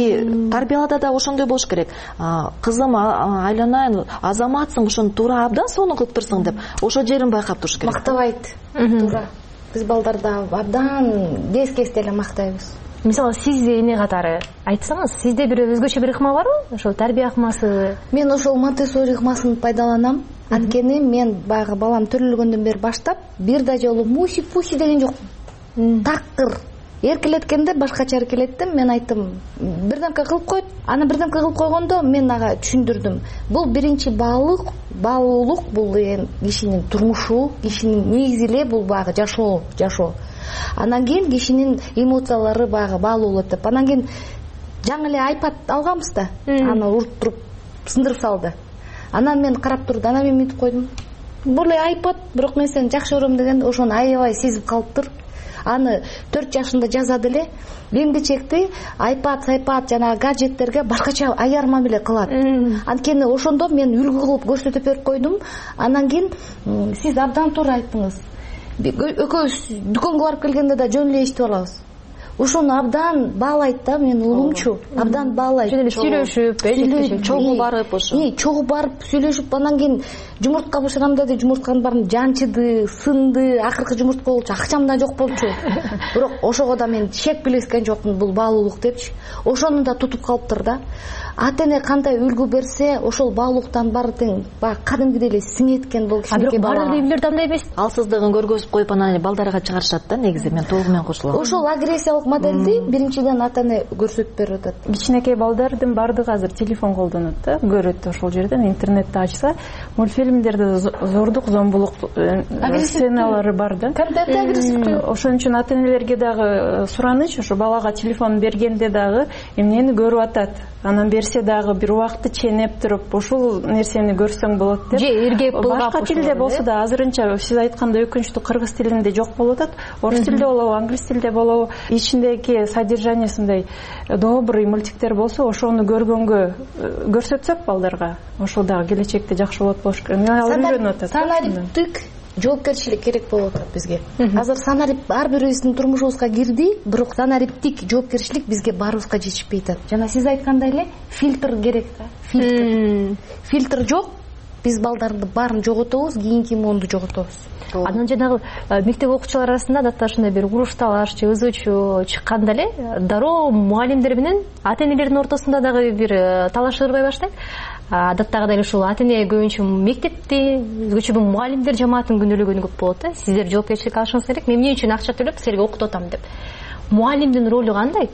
И тарбиялада да ошондой болуш керек. Кызым, айланайын, азаматсың, ошону туура абдан сонун кылыптырсың деп, ошол жерин байкап туруш керек. Мактабайт. Туура. Биз балдарды абдан кез-кез деле мактайбыз. Мисалы, сиз эне катары айтсаңыз, сизде бир өзгөчө бир ыкма барбы? Ошол тарбия ыкмасы? Мен ошол Монтессори ыкмасын пайдаланам. Анткени мен баягы балам төрөлгөндөн бери баштап бир да жолу муси-пуси деген жокмун. Такыр эркелеткенде башкача эркелеттим. Мен айттым, бирдемке кылып койт. Аны бирдемке кылып койгондо мен ага түшүндүрдүм. Бул биринчи баалык, баалуулук бул кишинин турмушу, кишинин негизи эле бул баягы жашоо, жашоо. Анан кийин кишинин эмоциялары баягы баалуу болот деп. Анан кийин жаңы эле айпад алганбыз да. Аны уруп туруп сындырып салды. Анан мен карап турду, анан мен мынтип койдум. Бул эле айпад, бирок мен сени жакшы көрөм деген ошону аябай сезип калыптыр. Аны төрт жашында жазады эле. Эмгичекти айпад, сайпад жана гаджеттерге башкача аяр мамиле кылат. Анткени ошондо мен үлгү кылып көрсөтүп берип койдум. Анан кийин сиз абдан туура айттыңыз. экөөбүз дүкөнгө барып келгенде да жөн эле эчтип алабыз. Ошону абдан баалайт да менин улумчу. Абдан баалайт. Жөн эле сүйлөшүп, чогуу барып ошо. Чогуу барып сүйлөшүп, анан кийин жумуртка бышырам деди, жумуртканын баарын жанчыды, сынды, акыркы жумуртка болчу, акчам да жок болчу. Бирок ошого да мен шек билескен жокмун, бул баалуулук депчи. Ошону да тутуп калыптыр да. Ата эне кандай үлгү берсе, ошол баалуулуктан баары тең баягы кадимгидей эле сиңет экен бул кичинекей бала. Баардык үй бүлөлөрдө андай эмес. Алсыздыгын көргөзүп коюп анан эле балдарга чыгарышат да, негизи мен толугу менен кошулам. Ошол агрессиялык модельди биринчиден ата эне көрсөтүп берип атат. Кичинекей балдардын баардыгы азыр телефон колдонот да, көрөт ошол жерден, интернетти ачса, мультфильмдерде зордук, зомбулук сценалары бар да. Кандайдыр агрессивдүү. Ошон үчүн ата энелерге дагы сураныч, ошо балага телефон бергенде дагы эмнени көрүп атат, анан берсе дагы бир убакытты ченеп туруп, ушул нерсени көрсөң болот деп. Же эргеп булгап башка тилде болсо да, азырынча сиз айткандай өкүнчтүү кыргыз тилинде жок болуп атат, орус тилде болобу, англис тилде болобу, ичиндеги содержаниясындай добрый мультиктер болсо, ошону көргөнгө көрсөтсөк балдарга, ошол дагы келечекте жакшы болот болуш керек. Мен ал үйрөнүп атат. Санариптик жоопкерчилик керек болуп атат бизге. Азыр санарип ар бирибиздин турмушубузга кирди, бирок санариптик жоопкерчилик бизге баарыбызга жетишпей атат. Жана сиз айткандай эле фильтр керек да. Фильтр. Фильтр жок, биз балдарды баарын жоготобуз, кийинки муунду жоготобуз. Анан жанагы мектеп окуучулар арасында да ушундай бир уруш талаш же өзгөчө чыкканда эле дароо мугалимдер менен ата энелердин ортосунда дагы бир талаш ырбай баштайт. Адаттагыдай эле ушул ата эне көбүнчө мектепти, өзгөчө бул мугалимдер жамаатын күнөөлөгөнү көп болот да. Сиздер жоопкерчилик алышыңыз керек. Мен эмне үчүн акча төлөп силерге окутуп атам деп. Мугалимдин ролу кандай?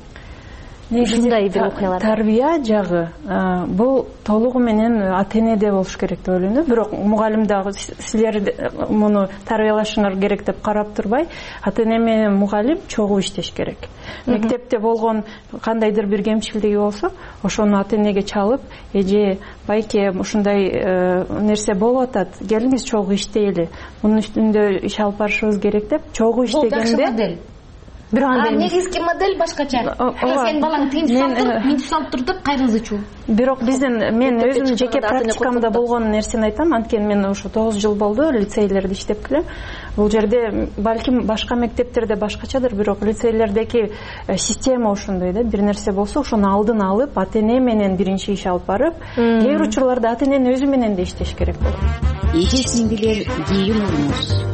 Ушундай бир окуялар. Тарбия жагы бул толугу менен ата энеде болуш керек деп ойлойм. Бирок мугалим дагы силер муну тарбиялашыңар керек деп карап турбай, ата эне менен мугалим чогуу иштеш керек. Мектепте болгон кандайдыр бир кемчилдиги болсо, ошону ата энеге чалып, эже, байке, ушундай нерсе болуп атат, келиңиз чогуу иштейли. Мунун үстүндө иш алып барышыбыз керек деп, чогуу иштегенде А негизги модель башкача. Сен балаң тынчып салып, минчип салып тур деп кайрыңызды чуу. Бирок биздин мен өзүм жеке практикамда болгон нерсени айтам, анткени мен ушу тогуз жыл болду лицейлерде иштеп келем. Бул жерде балким башка мектептерде башкачадыр, бирок лицейлердеги система ошондой да, бир нерсе болсо ошону алдын алып, ата эне менен биринчи иш алып барып, кээ бир учурларда ата эненин өзү менен да иштеш керек болот. Эже-сиңдилер кийин урмуз.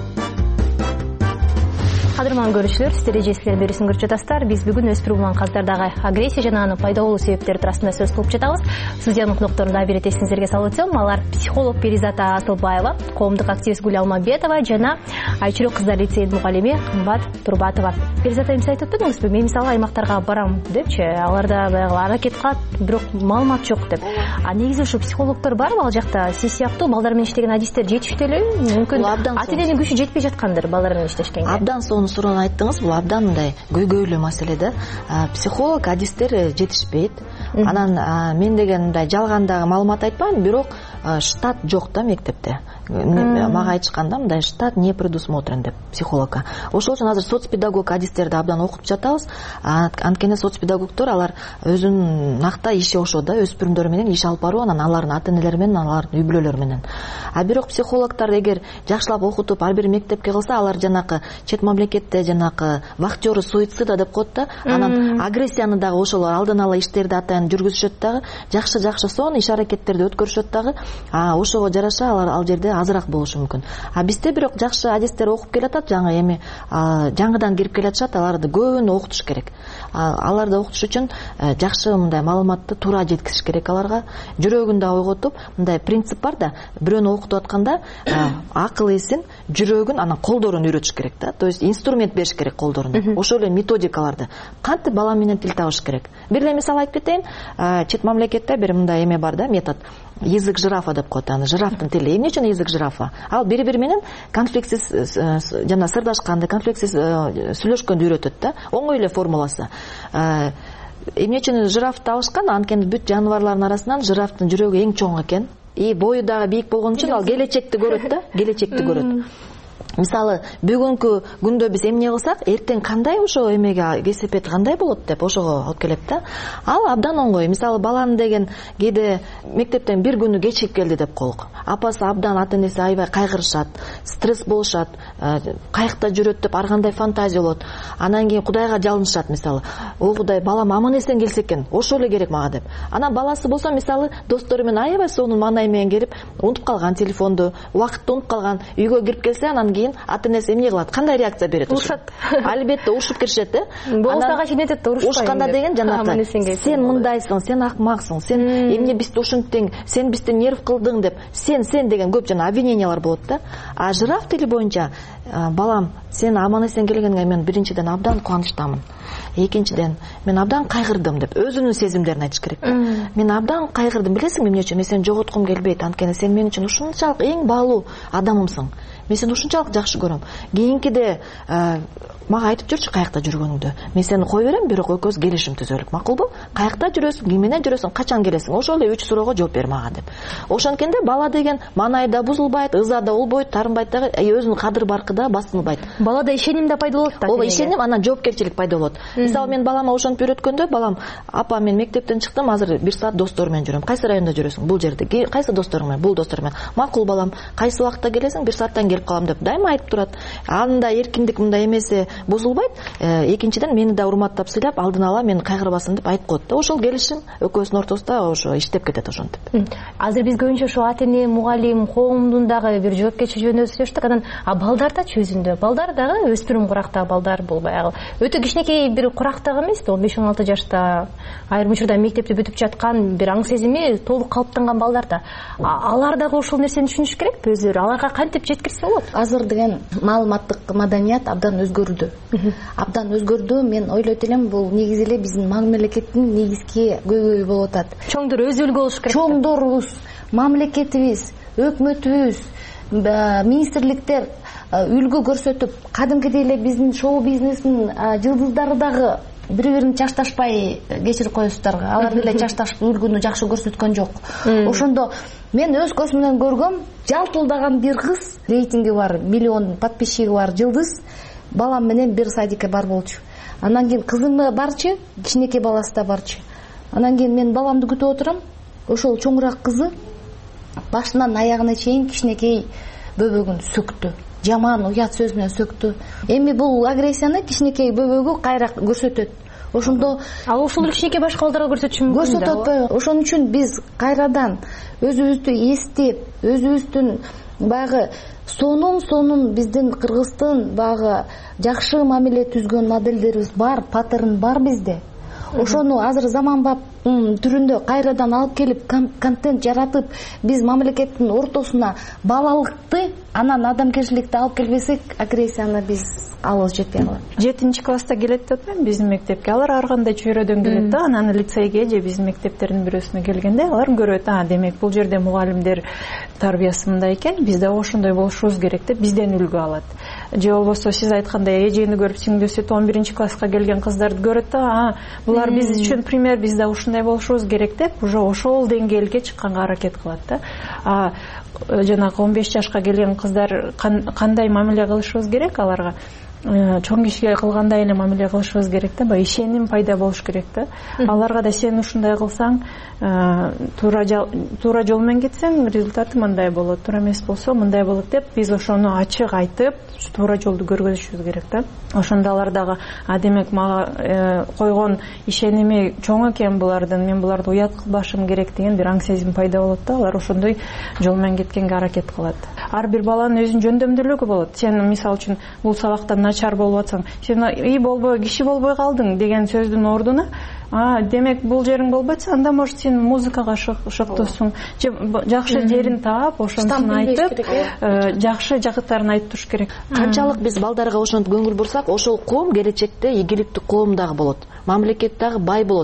Кадырман көрүүчүлөр, сиздер эжесилер берүүсүн көрүп жатасыздар. Биз бүгүн өспүрүм улан кыздардагы агрессия жана анын пайда болуу себептери туурасында сөз кылып жатабыз. Студиянын конокторунда бир эсиңиздерге салып өтсөм, алар психолог Перизата Асылбаева, коомдук активист Гүл Алмамбетова жана Айчүрөк кыздар лицейинин мугалими Кымбат Турбатова. Перизата, эмне айтып өттүңүзбү? Мен мисалы аймактарга барам депчи, аларда баягы аракет кылат, бирок маалымат жок деп. А негизи ушу психологдор барбы ал жакта? Сиз сыяктуу балдар менен иштеген адистер жетиштелеби? Мүмкүн ата эненин күчү жетпей жаткандыр балдар менен иштешкенге. Абдан сонун суроо айттыңыз, бул абдан мындай көйгөйлүү маселе да. Психолог, адистер жетишпейт. Анан мен деген мындай жалгандагы маалымат айтпайм, бирок штат жок да мектепте. Мага айтышканда мындай штат не предусмотрен деп психологко. Ошол үчүн азыр соцпедагог адистерди абдан окутуп жатабыз. Анткени соцпедагогдор алар өзүнүн накта иши ошо да, өспүрүмдөр менен иш алып баруу, анан алардын ата энелери менен, алардын үй бүлөлөр менен. А бирок психологдор эгер жакшылап окутуп ар бир мектепке кылса, алар жанакы чет мамлекетте жанакы вахтёры суицида деп коет да. Анан агрессияны дагы ошол алдын ала иштерди атайын жүргүзүшөт дагы, жакшы-жакшы сонун иш аракеттерди өткөрүшөт дагы. А ошого жараша алар ал жерде азыраак болушу мүмкүн. А бизде бирок жакшы адистер окуп келатат, жаңы эми жаңыдан кирип келатышат, аларды көбүн окутуш керек. Аларды окутуш үчүн жакшы мындай маалыматты туура жеткизиш керек аларга. Жүрөгүндө ойготуп, мындай принцип бар да, бирөөнү окутуп атканда акыл эсин, жүрөгүн, анан колдорун үйрөтүш керек да. То есть инструмент бериш керек колдоруна. Ошол эле методикаларды кантип бала менен тил табыш керек. Бир эле мисал айтып кетейин. Чет мамлекетте бир мындай эме бар да, метод. Язык жирафа деп коет, аны жирафтын тили. Эмне үчүн язык жирафа? Ал бири-бири менен конфликтсиз жана сырдашканды, конфликтсиз сүйлөшкөндү үйрөтөт да. Оңой эле формуласы. Эмне үчүн жирафты алышкан? Анткени бүт жаныбарлардын арасынан жирафтын жүрөгү эң чоң экен. И бою дагы бийик болгон үчүн ал келечекти көрөт да, келечекти көрөт. мисалы бүгүнкү күндө биз эмне кылсак, эртең кандай ошо эмеге кесепет кандай болот деп ошого алып келет да. Ал абдан оңой. Мисалы баланы деген кээде мектептен бир күнү кечигип келди деп коелук. Апасы абдан ата энеси аябай кайгырышат, стресс болушат, кайыкта жүрөт деп ар кандай фантазия болот. Анан кийин Кудайга жалынышат мисалы. О Кудай, балам аман эсен келсе экен, ошо эле керек мага деп. Анан баласы болсо мисалы достору менен аябай сонун маанай менен келип, унутуп калган телефонду, убакытты унутуп калган, үйгө кирип келсе, анан кийин ата энеси эмне кылат? Кандай реакция берет? Урушат. Албетте урушуп киришет, э? Болсага чейин айтат да урушпайм. Урушканда деген жанагы сен мындайсың, сен акмаксың, сен эмне бизди ушинттең, сен бизди нерв кылдың деп, сен сен деген көп жана обвинениялар болот да. А жираф тили боюнча, балам, сен аман эсен келгениңе мен биринчиден абдан кубанычтамын. Экинчиден, мен абдан кайгырдым деп өзүнүн сезимдерин айтыш керек. Мен абдан кайгырдым, билесиңби эмне үчүн? Мен сени жоготкум келбейт, анткени сен мен үчүн ушунчалык эң баалуу адамымсың. Мен сени ушунчалык жакшы көрөм. Кийинкиде мага айтып жүрчү каякта жүргөнүңдү. Мен сени кой берем, бирок экөөбүз келишим түзөлүк. Макулбу? Каякта жүрөсүң, ким менен жүрөсүң, качан келесиң? Ошол эле үч суроого жооп бер мага деп. Ошонткенде бала деген маанай да бузулбайт, ыза да болбойт, тарынбайт дагы, өзүнүн кадыр баркы да басылбайт. Балада ишеним да пайда болот да. Ооба, ишеним, анан жоопкерчилик пайда болот. Мисалы мен балама ошентип үйрөткөндө, балам, апа мен мектептен чыктым, азыр бир саат досторум менен жүрөм. Кайсы районда жүрөсүң? Бул жерде. Кайсы досторуң менен? Бул досторум менен. Макул балам, кайсы убакытта келесиң? Бир сааттан келип калам деп дайыма айтып турат. Анда эркиндик мындай эмеси бузулбайт. Экинчиден мени да урматтап сыйлап, алдын ала мен кайгырбасын деп айтып коет да. Ошол келишим экөөбүздүн ортобузда ошо иштеп кетет ошентип. Азыр биз көбүнчө ошо ата эне, мугалим, коомдун дагы бир жоопкерчилиги жөнүндө сүйлөштүк. Анан а балдардачы өзүндө? Балдар дагы өспүрүм курактагы балдар, бул баягы өтө кичинекей бир курактагы эмес да, он беш он алты жашта, айрым учурда мектепти бүтүп жаткан, бир аң сезими толук калыптанган балдар да. Алар дагы ошол нерсени түшүнүш керекпи өзүлөрү? Аларга кантип жеткирсе болот? Азыр деген маалыматтык маданият абдан өзгөрдү. Абдан өзгөрдү. Мен ойлойт элем, бул негизи эле биздин мамлекеттин негизги көйгөйү болуп атат. Чоңдор өзү үлгү болуш керек. Чоңдорубуз, мамлекетибиз, өкмөтүбүз, министрликтер үлгү көрсөтүп, кадимкидей эле биздин шоу бизнестин жылдыздары дагы бири-бирин чашташпай кечирип коесуздар. Алар деле чашташып үлгүнү жакшы көрсөткөн жок. Ошондо мен өз көзүм менен көргөм, жалтылдаган бир кыз, рейтинги бар, миллион подписчиги бар жылдыз, балам менен бир садикке бар болчу. Анан кийин кызым барчы, кичинекей баласы да барчы. Анан кийин мен баламды күтүп отурам. Ошол чоңураак кызы башынан аягына чейин кичинекей бөбөгүн сөктү. Жаман уят сөз менен сөктү. Эми бул агрессияны кичинекей бөбөгү кайра көрсөтөт. Ошондо ал ушул кичинекей башка балдарга көрсөтүшү мүмкүн да. Көрсөтөт атпайбы? Ошон үчүн биз кайрадан өзүбүздү эстеп, өзүбүздүн баягы сонун сонун биздин Кыргыздын баягы жакшы мамиле түзгөн моделдерибиз бар, паттерн бар бизде. Ошону азыр заманбап түрүндө кайрадан алып келип, контент жаратып, биз мамлекеттин ортосуна балалыкты, анан адамгерчиликти алып келбесек, агрессияны биз алыбыз жетпей калат. жетинчи класста келет деп атпаймынбы биздин мектепке? Алар ар кандай чөйрөдөн келет да, анан лицейге же биздин мектептердин бирөөсүнө келгенде алар көрөт, а демек бул жерде мугалимдер тарбиясы мындай экен, биз да ошондой болушубуз керек деп бизден үлгү алат. Же болбосо сиз айткандай эжени көрүп сиңдүүсү он биринчи класска келген кыздарды көрөт да, а булар биз үчүн пример, биз да ушундай болушубуз керек деп уже ошол деңгээлге чыкканга аракет кылат да. А жанагы он беш жашка келген кыздар кандай мамиле кылышыбыз керек аларга? Чоң кишиге кылгандай эле мамиле кылышыбыз керек да, баягы ишеним пайда болуш керек да. Аларга да сен ушундай кылсаң, туура туура жол менен кетсең, результаты мындай болот, туура эмес болсо мындай болот деп биз ошону ачык айтып, туура жолду көргөзүшүбүз керек да. Ошондо алар дагы, а демек мага койгон ишеними чоң экен булардын, мен буларды уят кылбашым керек деген бир аң сезим пайда болот да. Алар ошондой жол менен кеткенге аракет кылат. Ар бир баланын өзүнүн жөндөмдүүлүгү болот. Сен мисалы үчүн бул сабакта начар болуп атсаң, сен үй болбой, киши болбой калдың деген сөздүн ордуна, а демек бул жериң болбойт, анда может сен музыкага шыктысың, же жакшы жерин таап, ошонун айтып, жакшы жагыттарын айтып туруш керек. Канчалык биз балдарга ошентип көңүл бурсак, ошол коом келечекте ийгиликтүү коом дагы болот. Мамлекет дагы бай болот.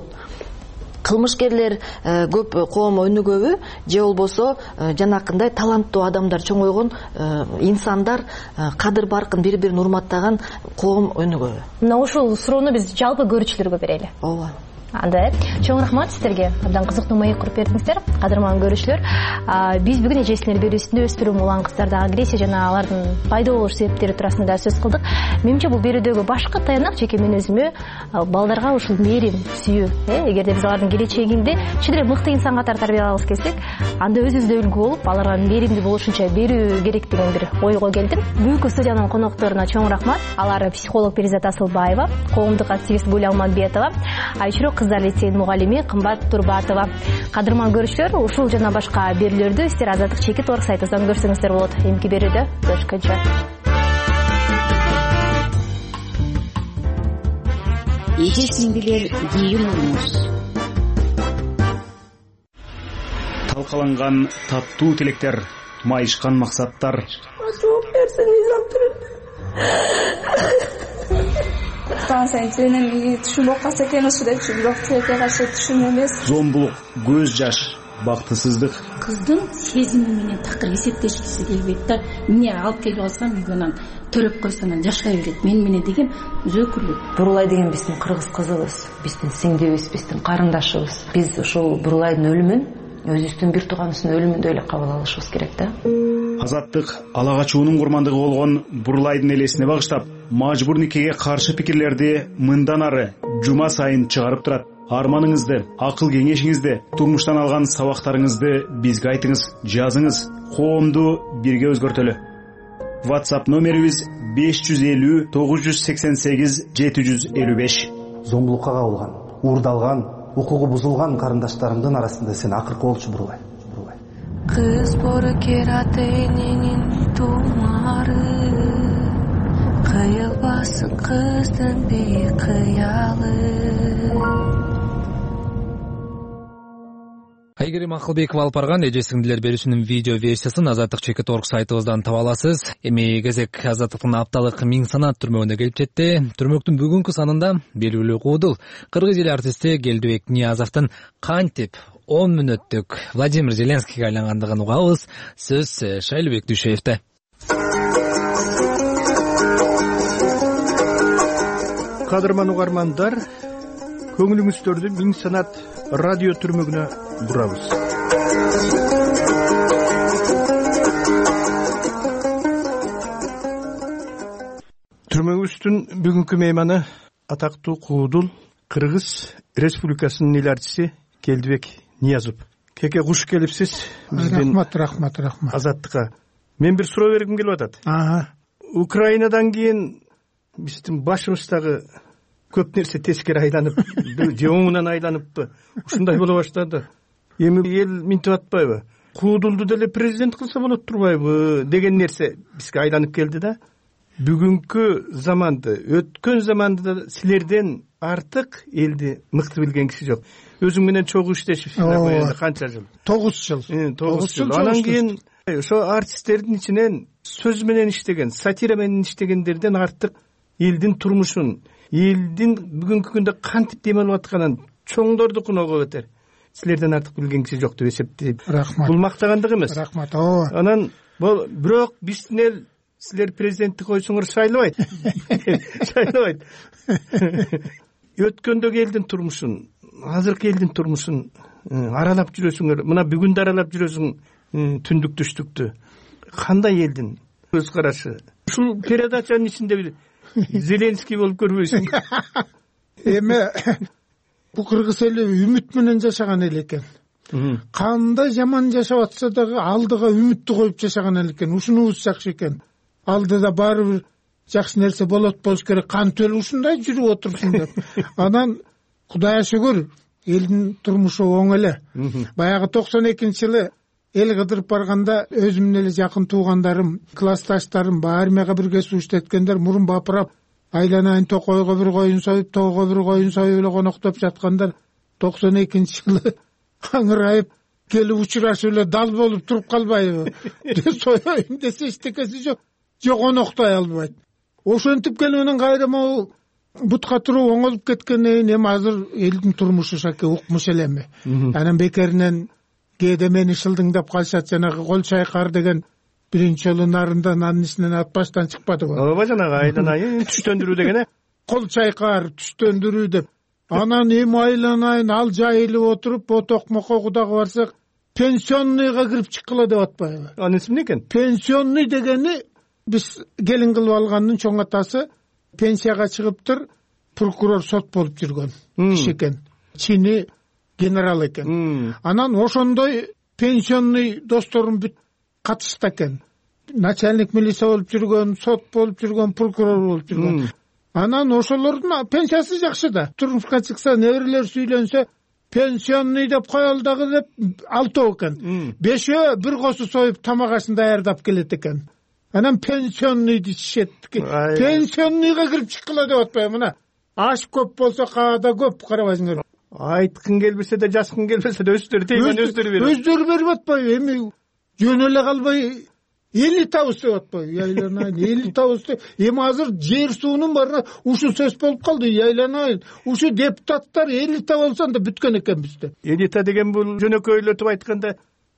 Кылмышкерлер көп коом өнүгөбү, же болбосо жанакындай таланттуу адамдар чоңойгон инсандар кадыр баркын бири-бирин урматтаган коом өнүгөбү? Мына ушул суроону биз жалпы көрүүчүлөргө берели. Ооба. анда э чоң рахмат сиздерге, абдан кызыктуу маек куруп бердиңиздер. Кадырман көрүүчүлөр, биз бүгүн эжесинер берүүсүндө өспүрүм улан кыздардагы агрессия жана алардын пайда болуш себептери туурасында сөз кылдык. Менимче бул берүүдөгү башкы таянак жеке мен өзүмө балдарга ушул мээрим, сүйүү, э эгерде биз алардын келечегинде чындап эле мыкты инсан катары тарбиялабыз келсек, анда өзүбүздө үлгү болуп, аларга мээримдүү болушунча берүү керек деген бир ойго келдим. Бүгүнкү студиянын конокторуна чоң рахмат. Алар психолог Перизат Асылбаева, коомдук активист Гүл Алматбетова, Айчурок кыздар лицейинин мугалими Кымбат Турбатова. Кадырман көрүүчүлөр, ушул жана башка берүүлөрдү сиздер Азаттык чекит орг сайтыбыздан көрсөңүздөр болот. Эмки берүүдө көрүшкөнчө. Эжесин билер кийин болуңуз. Талкаланган таттуу тилектер, майышкан максаттар. Жооп берсин, Низам Станция сенин түшүнүп калса экен ушу депчи, бирок тилекке каршы түшүн эмес. Зомбулук, көз жаш, бактысыздык. Кыздын сезими менен такыр эсептешкиси келбейт да. Эмне алып келип алсам үйгөнөн төрөп койсоң жашай берет. Мен менен деген зөөкүрлүк. Бурулай деген биздин кыргыз кызыбыз, биздин сиңдибиз, биздин карындашыбыз. Биз ушул Бурулайдын өлүмүн өзүбүздүн бир тууганыбыздын өлүмүндөй эле кабыл алышыбыз керек да. Азаттык ала качуунун курмандыгы болгон Бурулайдын элесине багыштап, мажбур никеге каршы пикирлерди мындан ары жума сайын чыгарып турат. Арманыңызды, акыл кеңешиңизди, турмуштан алган сабактарыңызды бизге айтыңыз, жазыңыз. Коомду бирге өзгөртөлү. WhatsApp номерибиз беш жүз элүү тогуз жүз сексен сегиз жети жүз элүү беш. Зомбулукка кабылган, уурдалган, укугу бузулган карындаштарымдын арасында сен акыркы болчу Бурулай. Кыз бору керат эненин тумары, кыйылбасын кыздын бейкыялы. Айгерим Акылбекова алып барган эжесиңдилер берүүсүнүн видео версиясын Азаттык чекит орг сайтыбыздан таба аласыз. Эми кезек Азаттыктын апталык Миң санат түрмөгүнө келип жетти. Түрмөктүн бүгүнкү санында белгилүү куудул кыргыз эл артисти Келдибек Ниязовдун кантип он мүнөттүк Владимир Зеленскийге айлангандыгын угабыз. Сөз Шайлыбек Дүйшеевде. Кадырман угармандар, көңүлүңүздөрдү Миң санат радио түрмөгүнө бурабыз. Түрмөгүбүздүн бүгүнкү мейманы атактуу куудул Кыргыз Республикасынын эл артисти Келдибек Ниязов. Кеке куш келипсиз. Рахмат, рахмат, рахмат. Азаттыкка. Мен бир суроо бергим келип атат. Ага. Украинадан кийин биздин башыбыздагы көп нерсе тескери айланып, же оңунан айланыппы. Ушундай боло баштады. Эми эл минтип атпайбы? Куудулду деле президент кылса болот турбайбы деген нерсе бизге айланып келди да. Бүгүнкү заманды, өткөн заманды силерден артык элди мыкты билген киши жок. Өзүң менен чогуу иштешипсиңер энди канча жыл? тогуз жыл. тогуз жыл. Анан кийин ошо артисттердин ичинен сөз менен иштеген, сатира менен иштегендерден артык элдин турмушун, элдин бүгүнкү күндө кантип дем алып атканын чоңдордукун ого бетер силерден артык билген киши жок деп эсептейм. Рахмат. Бул мактагандык эмес. Рахмат. Ооба. Анан бул бирок биздин эл силер президенттик койсоңор шайлабайт. Шайлабайт. Өткөндөгү элдин турмушун, азыркы элдин турмушун аралап жүрөсүңөр. Мына бүгүндө аралап жүрөсүң түндүк түштүктү. Кандай элдин көз карашы? Ушул передачанын ичинде Зеленский болуп көрбөйсүң? Эми бул кыргыз эли үмүт менен жашаган эл экен. Кандай жаман жашап атса дагы алдыга үмүттү коюп жашаган эл экен. Ушунубуз жакшы экен. Алдыда баары бир жакшы нерсе болот болуш керек. Кантип ушундай жүрүп отурсуң деп. Анан Кудайга шүгүр, элдин турмушу оң эле. Баягы токсон экинчи жылы эл кыдырып барганда өзүмдүн эле жакын туугандарым, классташтарым, армияга бирге служба эткендер мурун бапырап, айланайын токойго бир коюн союп, тоого бир коюн союп эле коноктоп жаткандар токсон экинчи жылы аңырайып келип учурашып эле дал болуп туруп калбайбы? Союйм десе эчтекеси жок. Жок, коноктой албайт. Ошентип келгенен кайра могу бутка туруу оңолуп кеткенден кийин эми азыр элдин турмушу шаке укмуш элеми. Анан бекеринен кээде мени шылдыңдап калышат, жанагы кол чайкар деген биринчи жолу нарындан анын ичинен ат баштан чыкпадыбы? Ооба, жанагы айланайын түштөндүрүү деген э. Кол чайкар, түштөндүрүү деп анан эми айланайын ал жайылып отуруп отокмокого дагы барсак пенсионныйга кирип чыккыла деп атпайбы? Анысы эмне экен? Пенсионный дегени биз келин кылып алгандын чоң атасы пенсияга чыгыптыр, прокурор сот болуп жүргөн киши экен. Чини генерал экен. Анан ошондой пенсионный досторум бүт катышты экен. Начальник милиция болуп жүргөн, сот болуп жүргөн, прокурор болуп жүргөн. Анан ошолордун пенсиясы жакшы да. Турмушка чыкса, неберелер сүйлөнсө, пенсионный деп коелу дагы деп алтоо экен. Бешөө бир косу союп тамак ашын даярдап келет экен. Анан пенсионныйды ичишет. Пенсионныйга кирип чыккыла деп атпайбы? Мына аш көп болсо каада көп, карабайсыңар. Айткын келбесе де, жаскын келбесе де өздөрү тийген өздөрү берет. Өздөрү берип атпайбы? Эми жөн эле калбай элүү табыс деп атпайбы? Яйланайын элүү табыс деп. Эми азыр жер суунун баарына ушул сөз болуп калды. Яйланайын ушу депутаттар элита болсо да бүткөн экен бизде. Элита деген бул жөнөкөйлөтүп айтканда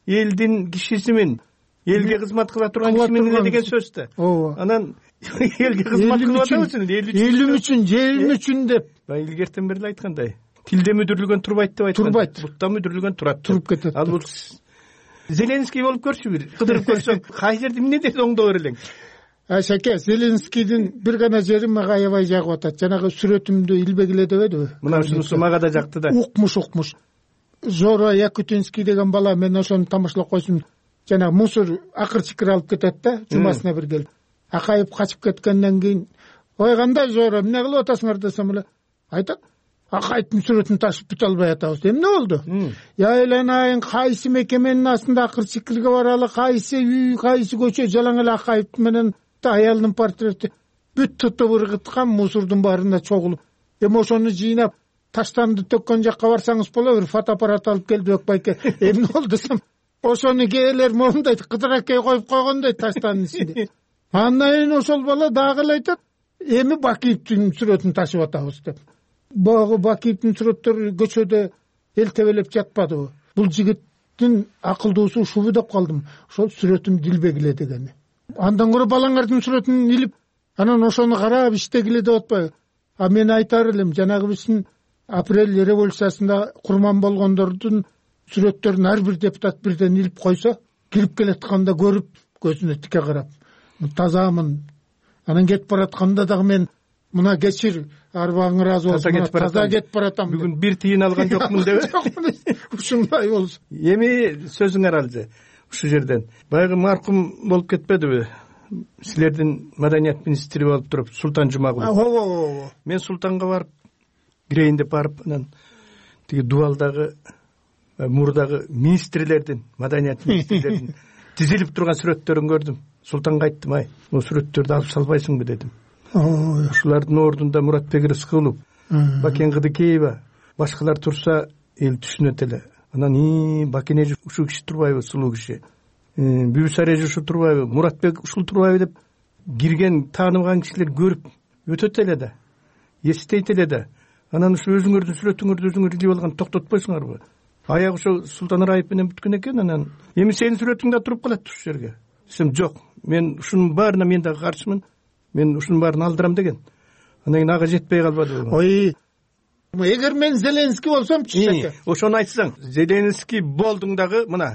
элдин кишисимин, элге кызмат кыла турган кишимин деген сөз да. Ооба. Анан элге кызмат кылып атабызбы? Элим үчүн, жерим үчүн деп. Илгертен бери айткандай. Тилде мүдүрлүгөн турбайт деп айткан. Турбайт. Бутта мүдүрлүгөн турат. Туруп кетет. Ал бул Зеленский болуп көрчү бир. Кыдырып көрсөң, кай жерде эмне деп оңдоо берелең. Ашаке, Зеленскийдин бир гана жери мага аябай жагып атат. Жанагы сүрөтүмдү илбегиле дебедиби? Мына ушунусу мага да жакты да. Укмуш, укмуш. Жора Якутинский деген бала, мен ошону тамашалап койсум. Жана мусор акыр-чыкыр алып кетет да, жумасына бир келип. Акайып качып кеткенден кийин, "Ой, кандай Жора, эмне кылып атасыңар?" десем эле, айтат, "Акайыптын сүрөтүн ташып бүтө албай атабыз." Эмне болду? Яйланайын кайсы мекеменин астында акыр-чыкырга баралы, кайсы үй, кайсы көчө жалаң эле Акайып менен аялдын портрети бүт тутуп ыргыткан мусордун баарында чогулуп. Эми ошону жыйнап таштанды төккөн жакка барсаңыз боло, бир фотоаппарат алып келди Өкбайке. Эмне болду десем, ошону кээлер момундайт кыдыракей коюп койгондой таштандын ичинде. Андан кийин ошол бала дагы эле айтат, "Эми Бакиевдин сүрөтүн ташып атабыз" деп. Багы Бакиевдин сүрөттөрү көчөдө элтебелеп жатпадыбы? Бул жигиттин акылдуусу ушубу деп калдым. Ошол сүрөтүм дилбегиле дегени. Андан көрө балаңардын сүрөтүн илип, анан ошону карап иштегиле деп атпайбы? А мен айтар элем, жанагы биздин апрель революциясында курман болгондордун сүрөттөрүн ар бир депутат бирден илип койсо, кирип келатканда көрүп, көзүнө тике карап, тазамын. Анан кетип баратканда дагы мен мына кечир, арбаң ыраазы болсун, таза кетип баратам. Бүгүн бир тыйын алган жокмун деп. Ушундай болсун. Эми сөзүңөр алжы. Ушул жерден баягы маркум болуп кетпедиби? Силердин маданият министри болуп туруп, Султан Жумагулов. Ооба. Мен Султанга барып, кирейин деп барып, анан тиги Дубалдагы, Мурдагы министрлердин, маданият министрлердин тизилип турган сүрөттөрүн көрдүм. Султанга айттым, "Ай, бул сүрөттөрдү алып салбайсыңбы?" дедим. Ушулардын ордунда Муратбек Рыскулов, Бакен Кыдыкеева, башкалар турса эл түшүнөт эле. Анан и Бакене ушул киши турбайбы, сулуу киши. Бүбүсар эже ушул турбайбы, Муратбек ушул турбайбы деп кирген, таанылган кишилер көрүп өтөт эле да. Эстейт эле да. Анан ушу өзүңөрдүн сүрөтүңөрдү өзүңөр илип алган токтотпойсуңарбы? Аяк ошо Султан Раев менен бүткөн экен. Анан эми сенин сүрөтүң да туруп калат ушул жерге. Десем, "Жок, мен ушунун баарына мен дагы каршымын. Мен ушунун баарын алдырам" деген. Анан кийин ага жетпей калбады. Ой, эгер мен Зеленский болсом-чу, ошону айтсаң, Зеленский болдуң дагы мына.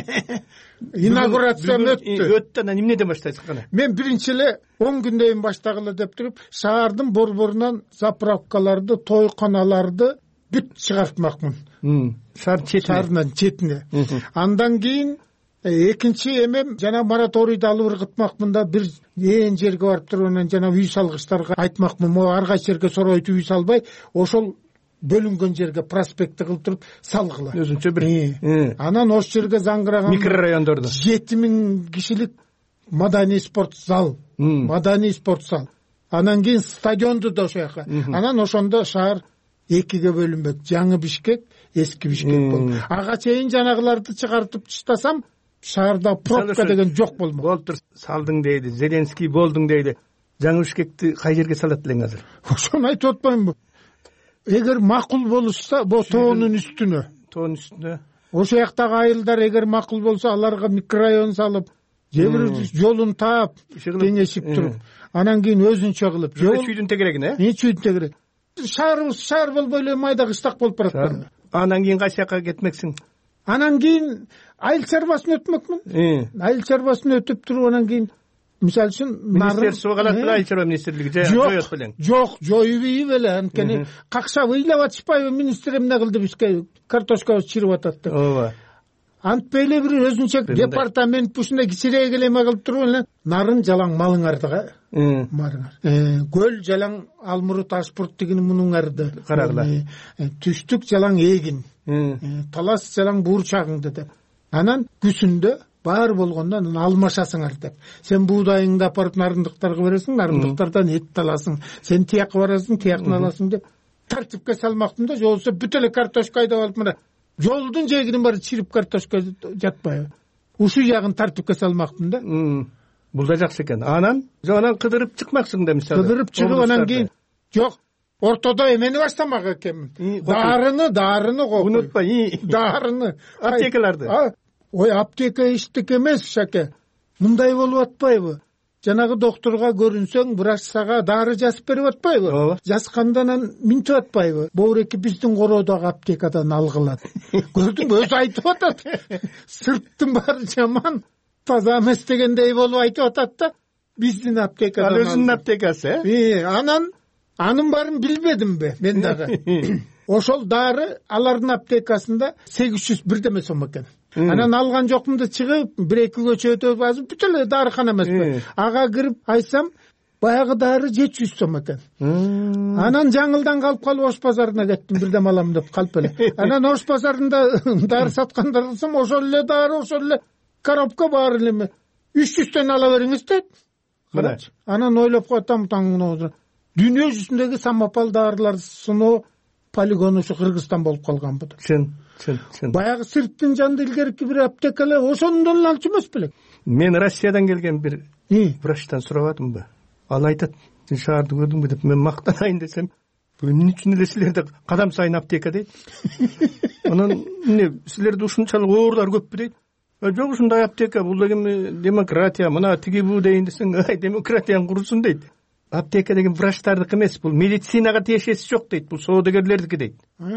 Инаугурация өттү. Өттү, анан эмнеден баштайсың кана? Мен биринчи эле он күндөн баштагыла деп туруп, шаардын борборунан заправкаларды, тойканаларды бүт чыгартмакмын. Шаар четине. Шаардан четине. Андан кийин экинчи эмем жана мораторийди алып ыргытмакмын да, бир ээн жерге барып туруп, анан жана үй салгычтарга айтмакмын, "Могу ар кайсы жерге соройтуп үй салбай, ошол бөлүнгөн жерге проспектти кылып туруп салгыла." Өзүнчө бир. Анан ошол жерге заңгыраган микрорайондордо жети миң кишилик маданий спорт зал, маданий спорт зал. Анан кийин стадионду да ошол жака. Анан ошондо шаар экиге бөлүнбөк. Жаңы Бишкек, эски Бишкек болду. Ага чейин жанагыларды чыгартып таштасам, шаарда пробка деген жок болмок. Болуптур, салдың дейди, Зеленский болдуң дейди. Жаңы Бишкекти кай жерге салат элең азыр? Ошону айтып атпаймынбы? Эгер макул болушса, бо тоонун үстүнө. Тоонун үстүнө. Ошол жактагы айылдар эгер макул болсо, аларга микрорайон салып, же бир жолун таап, кеңешип туруп, анан кийин өзүнчө кылып, жол чүйдүн тегерегине, э? Чүйдүн тегерек. шаарыбыз шаар болбой эле майда кыштак болуп баратты. Анан кийин кайсы жака кетмексиң? Анан кийин айыл чарбасын өтмөкмүн. Айыл чарбасын өтүп туруп анан кийин мисалы үчүн министерство калат беле, айыл чарба министрлиги жоет белең. Жок, жоюбай беле. Анткени какшап ыйлап атышпайбы, министр эмне кылды бизге? Картошкабыз чирip атат деп. Ооба. Антпай эле бир өзүнчө департамент ушундай кичирээк эле эме кылып туруп эле нарын жалаң малыңардыга. Көл жалаң алмурут ашпурт деген мунуңарды. Карагыла. Түштүк жалаң эгин. Талас жалаң буурчагыңды деп. Анан күсүндө бар болгондо анан алмашасыңар деп. Сен буудайыңды апарып нарындыктарга бересиң, нарындыктардан эт аласың. Сен тиякка барасың, тияктан аласың деп тартипке салмактым да, жолсо бүт эле картошка айдап алып мына жолдун жээгинин баары чирип картошка жатпайбы. Ушул жагын тартипке салмактым да. Бул да жакшы экен. Анан анан кыдырып чыкмаксың да мисалы. Кыдырып чыгып анан кийин жок, ортодо эмени баштамак экенмин. Дарыны, дарыны коп. Унутпа, дарыны. Аптекаларды. Ой, аптека иштик эмес, Шаке. Мындай болуп атпайбы? Жанагы докторго көрүнсөң, врач сага дары жазып берип атпайбы? Жазгандан минтип атпайбы? Боореки биздин короодогу аптекадан алгылат. Көрдүңбү, өзү айтып атат. Сырттын баары жаман, таза эмес дегендей болуп айтып атат да. Биздин аптекадан. Ал өзүнүн аптекасы, э? Анан анын баарын билбедимби мен дагы. Ошол дары алардын аптекасында сегиз жүз бирдеме сом экен. Анан алган жокмун да чыгып, бир эки көчө өтүп азып бүт эле дарыкана эмеспи. Ага кирип айсам, баягы дары жети жүз сом экен. Анан жаңылдан калып калып Ош базарына кеттим, бирдем алам деп калып эле. Анан Ош базарында дары саткандар десем, ошол эле дары, ошол эле коробка бар эле. үч жүздөн ала бериңиз дейт. Карачы. Анан ойлоп калдым, таңын дүйнө жүзүндөгү самопал дарылар сыноо полигону ушу Кыргызстан болуп калган бу. Чын, чын, чын. Баягы сырттын жанында илгерки бир аптека эле ошондон эле алчу эмес белек. Мен Россиядан келген бир врачтан сурабадымбы? Ал айтат, сен шаарды көрдүңбү деп, мен мактанайын десем, эмне үчүн эле силерде кадам сайын аптека дейт. Анан эмне силерде ушунчалык оорулар көппү дейт. Жок, ушундай аптека, бул деген демократия, мына тиги бу дейин десең, ай демократияны курсун дейт. Аптека деген врачтардыкы эмес, бул медицинага тиешеси жок дейт, бул соодагерлердики дейт.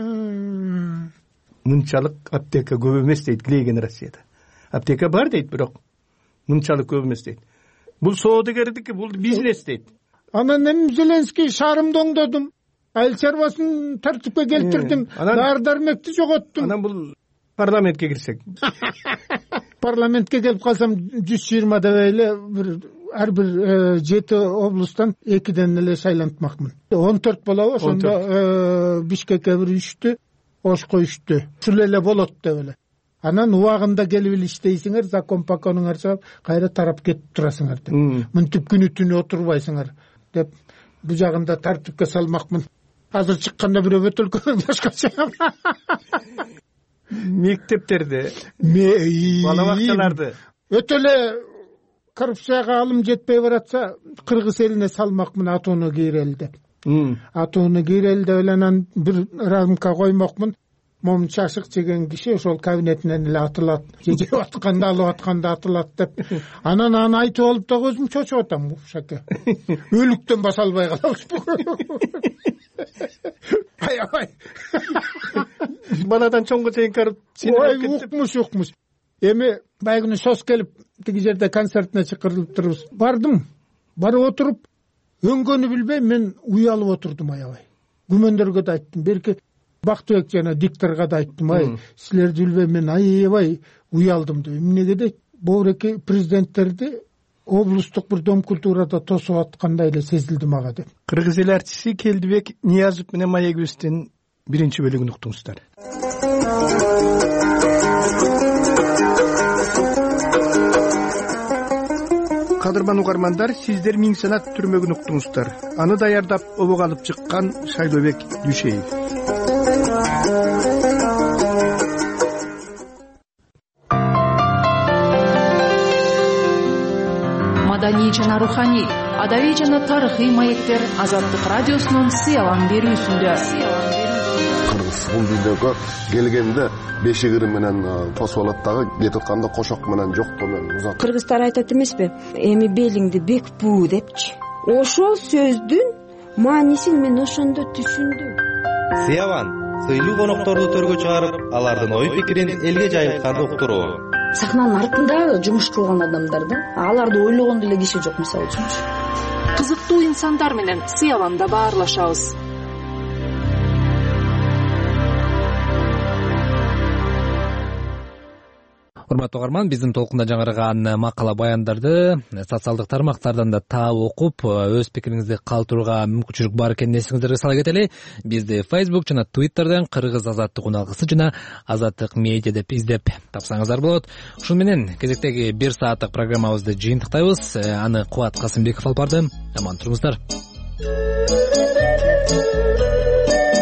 Мынчалык аптека көп эмес дейт Глейген Россияда. Аптека бар дейт, бирок мынчалык көп эмес дейт. Бул соодагердики, бул бизнес дейт. Анан эми Зеленский шаарымды оңдодум, айыл чарбасын тартипке келтирдим, дары-дармекти жоготтум. Анан бул парламентке кирсек. Парламентке келип калсам жүз жыйырма дебей эле бир ар бир жети облустан экиден эле шайлантмакмын. он төрт болобу, ошондо Бишкекке бир үчтү, Ошко үчтү. Ушул эле болот деп эле. Анан убагында келип эле иштейсиңер, закон поконуңар чыгып, кайра тарап кетип турасыңар деп. Мынтип күнү түнү отурбайсыңар деп бу жагында тартипке салмакмын. Азыр чыкканда бирөө бөтөлкөнүн башкача. Мектептерде, бала бакчаларды өтө эле коррупцияга алым жетпей баратса, Кыргыз элине салмакмын атууну кийрели деп. Атууну кийрели деп эле анан бир рамка коймокмун. Момун чашык жеген киши ошол кабинетинен эле атылат. Жеп атканда, алып атканда атылат деп. Анан аны айтып алып да өзүм чочуп атам, Шаке. Өлүктөн баса албай калабыз. Аябай. Баладан чоңго чейин карып, ой, укмуш, укмуш. Эми байгыны сос келип, тиги жерде концертине чакырылып турубуз. Бардым. Барып отуруп, өңгөнү билбей мен уялып отурдум аябай. Күмөндөргө да айттым, берки Бактыбек жана дикторго да айттым, ай, силерди билбей мен аябай уялдым деп. Эмнеге дейт? Боореки президенттерди облустук бир дом культурада тосуп аткандай эле сезилди мага деп. Кыргыз эл артисти Келдибек Ниязов менен Маегибиздин биринчи бөлүгүн уктуңуздар. Кадырман угармандар, сиздер Миң санат түрмөгүн уктуңуздар. Аны даярдап обого алып чыккан Шайлообек Дүйшеев. Маданий жана руханий, адабий жана тарыхый маектер Азаттык радиосунун сыялам берүүсүндө. Кыргыз бул дүйнөгө келгенде бешигири менен тосуп алат дагы, кетип атканда кошок менен жоктоо менен узат. Кыргыздар айтат эмеспи? Эми белиңди бек буу депчи. Ошол сөздүн маанисин мен ошондо түшүндүм. Сыяван сыйлуу конокторду төргө чыгарып, алардын ой пикирин элге жайылтканды уктуруу. Сахнанын артында жумуш кылган адамдар да, аларды ойлогон деле киши жок, мисалы үчүнчү. Кызыктуу инсандар менен Сыяванда баарлашабыз. Урматтуу угарман, биздин толкунда жаңырган макала баяндарды социалдык тармактардан да таап окуп, өз пикириңизди калтырууга мүмкүнчүлүк бар экенин эсиңиздерге сала кетели. Бизди Facebook жана Twitter'дан Кыргыз Азаттык уналгысы жана Азаттык медиа деп издеп тапсаңыздар болот. Ушун менен кезектеги бир сааттык программабызды жыйынтыктайбыз. Аны Кубат Касымбеков алып барды. Аман туруңуздар.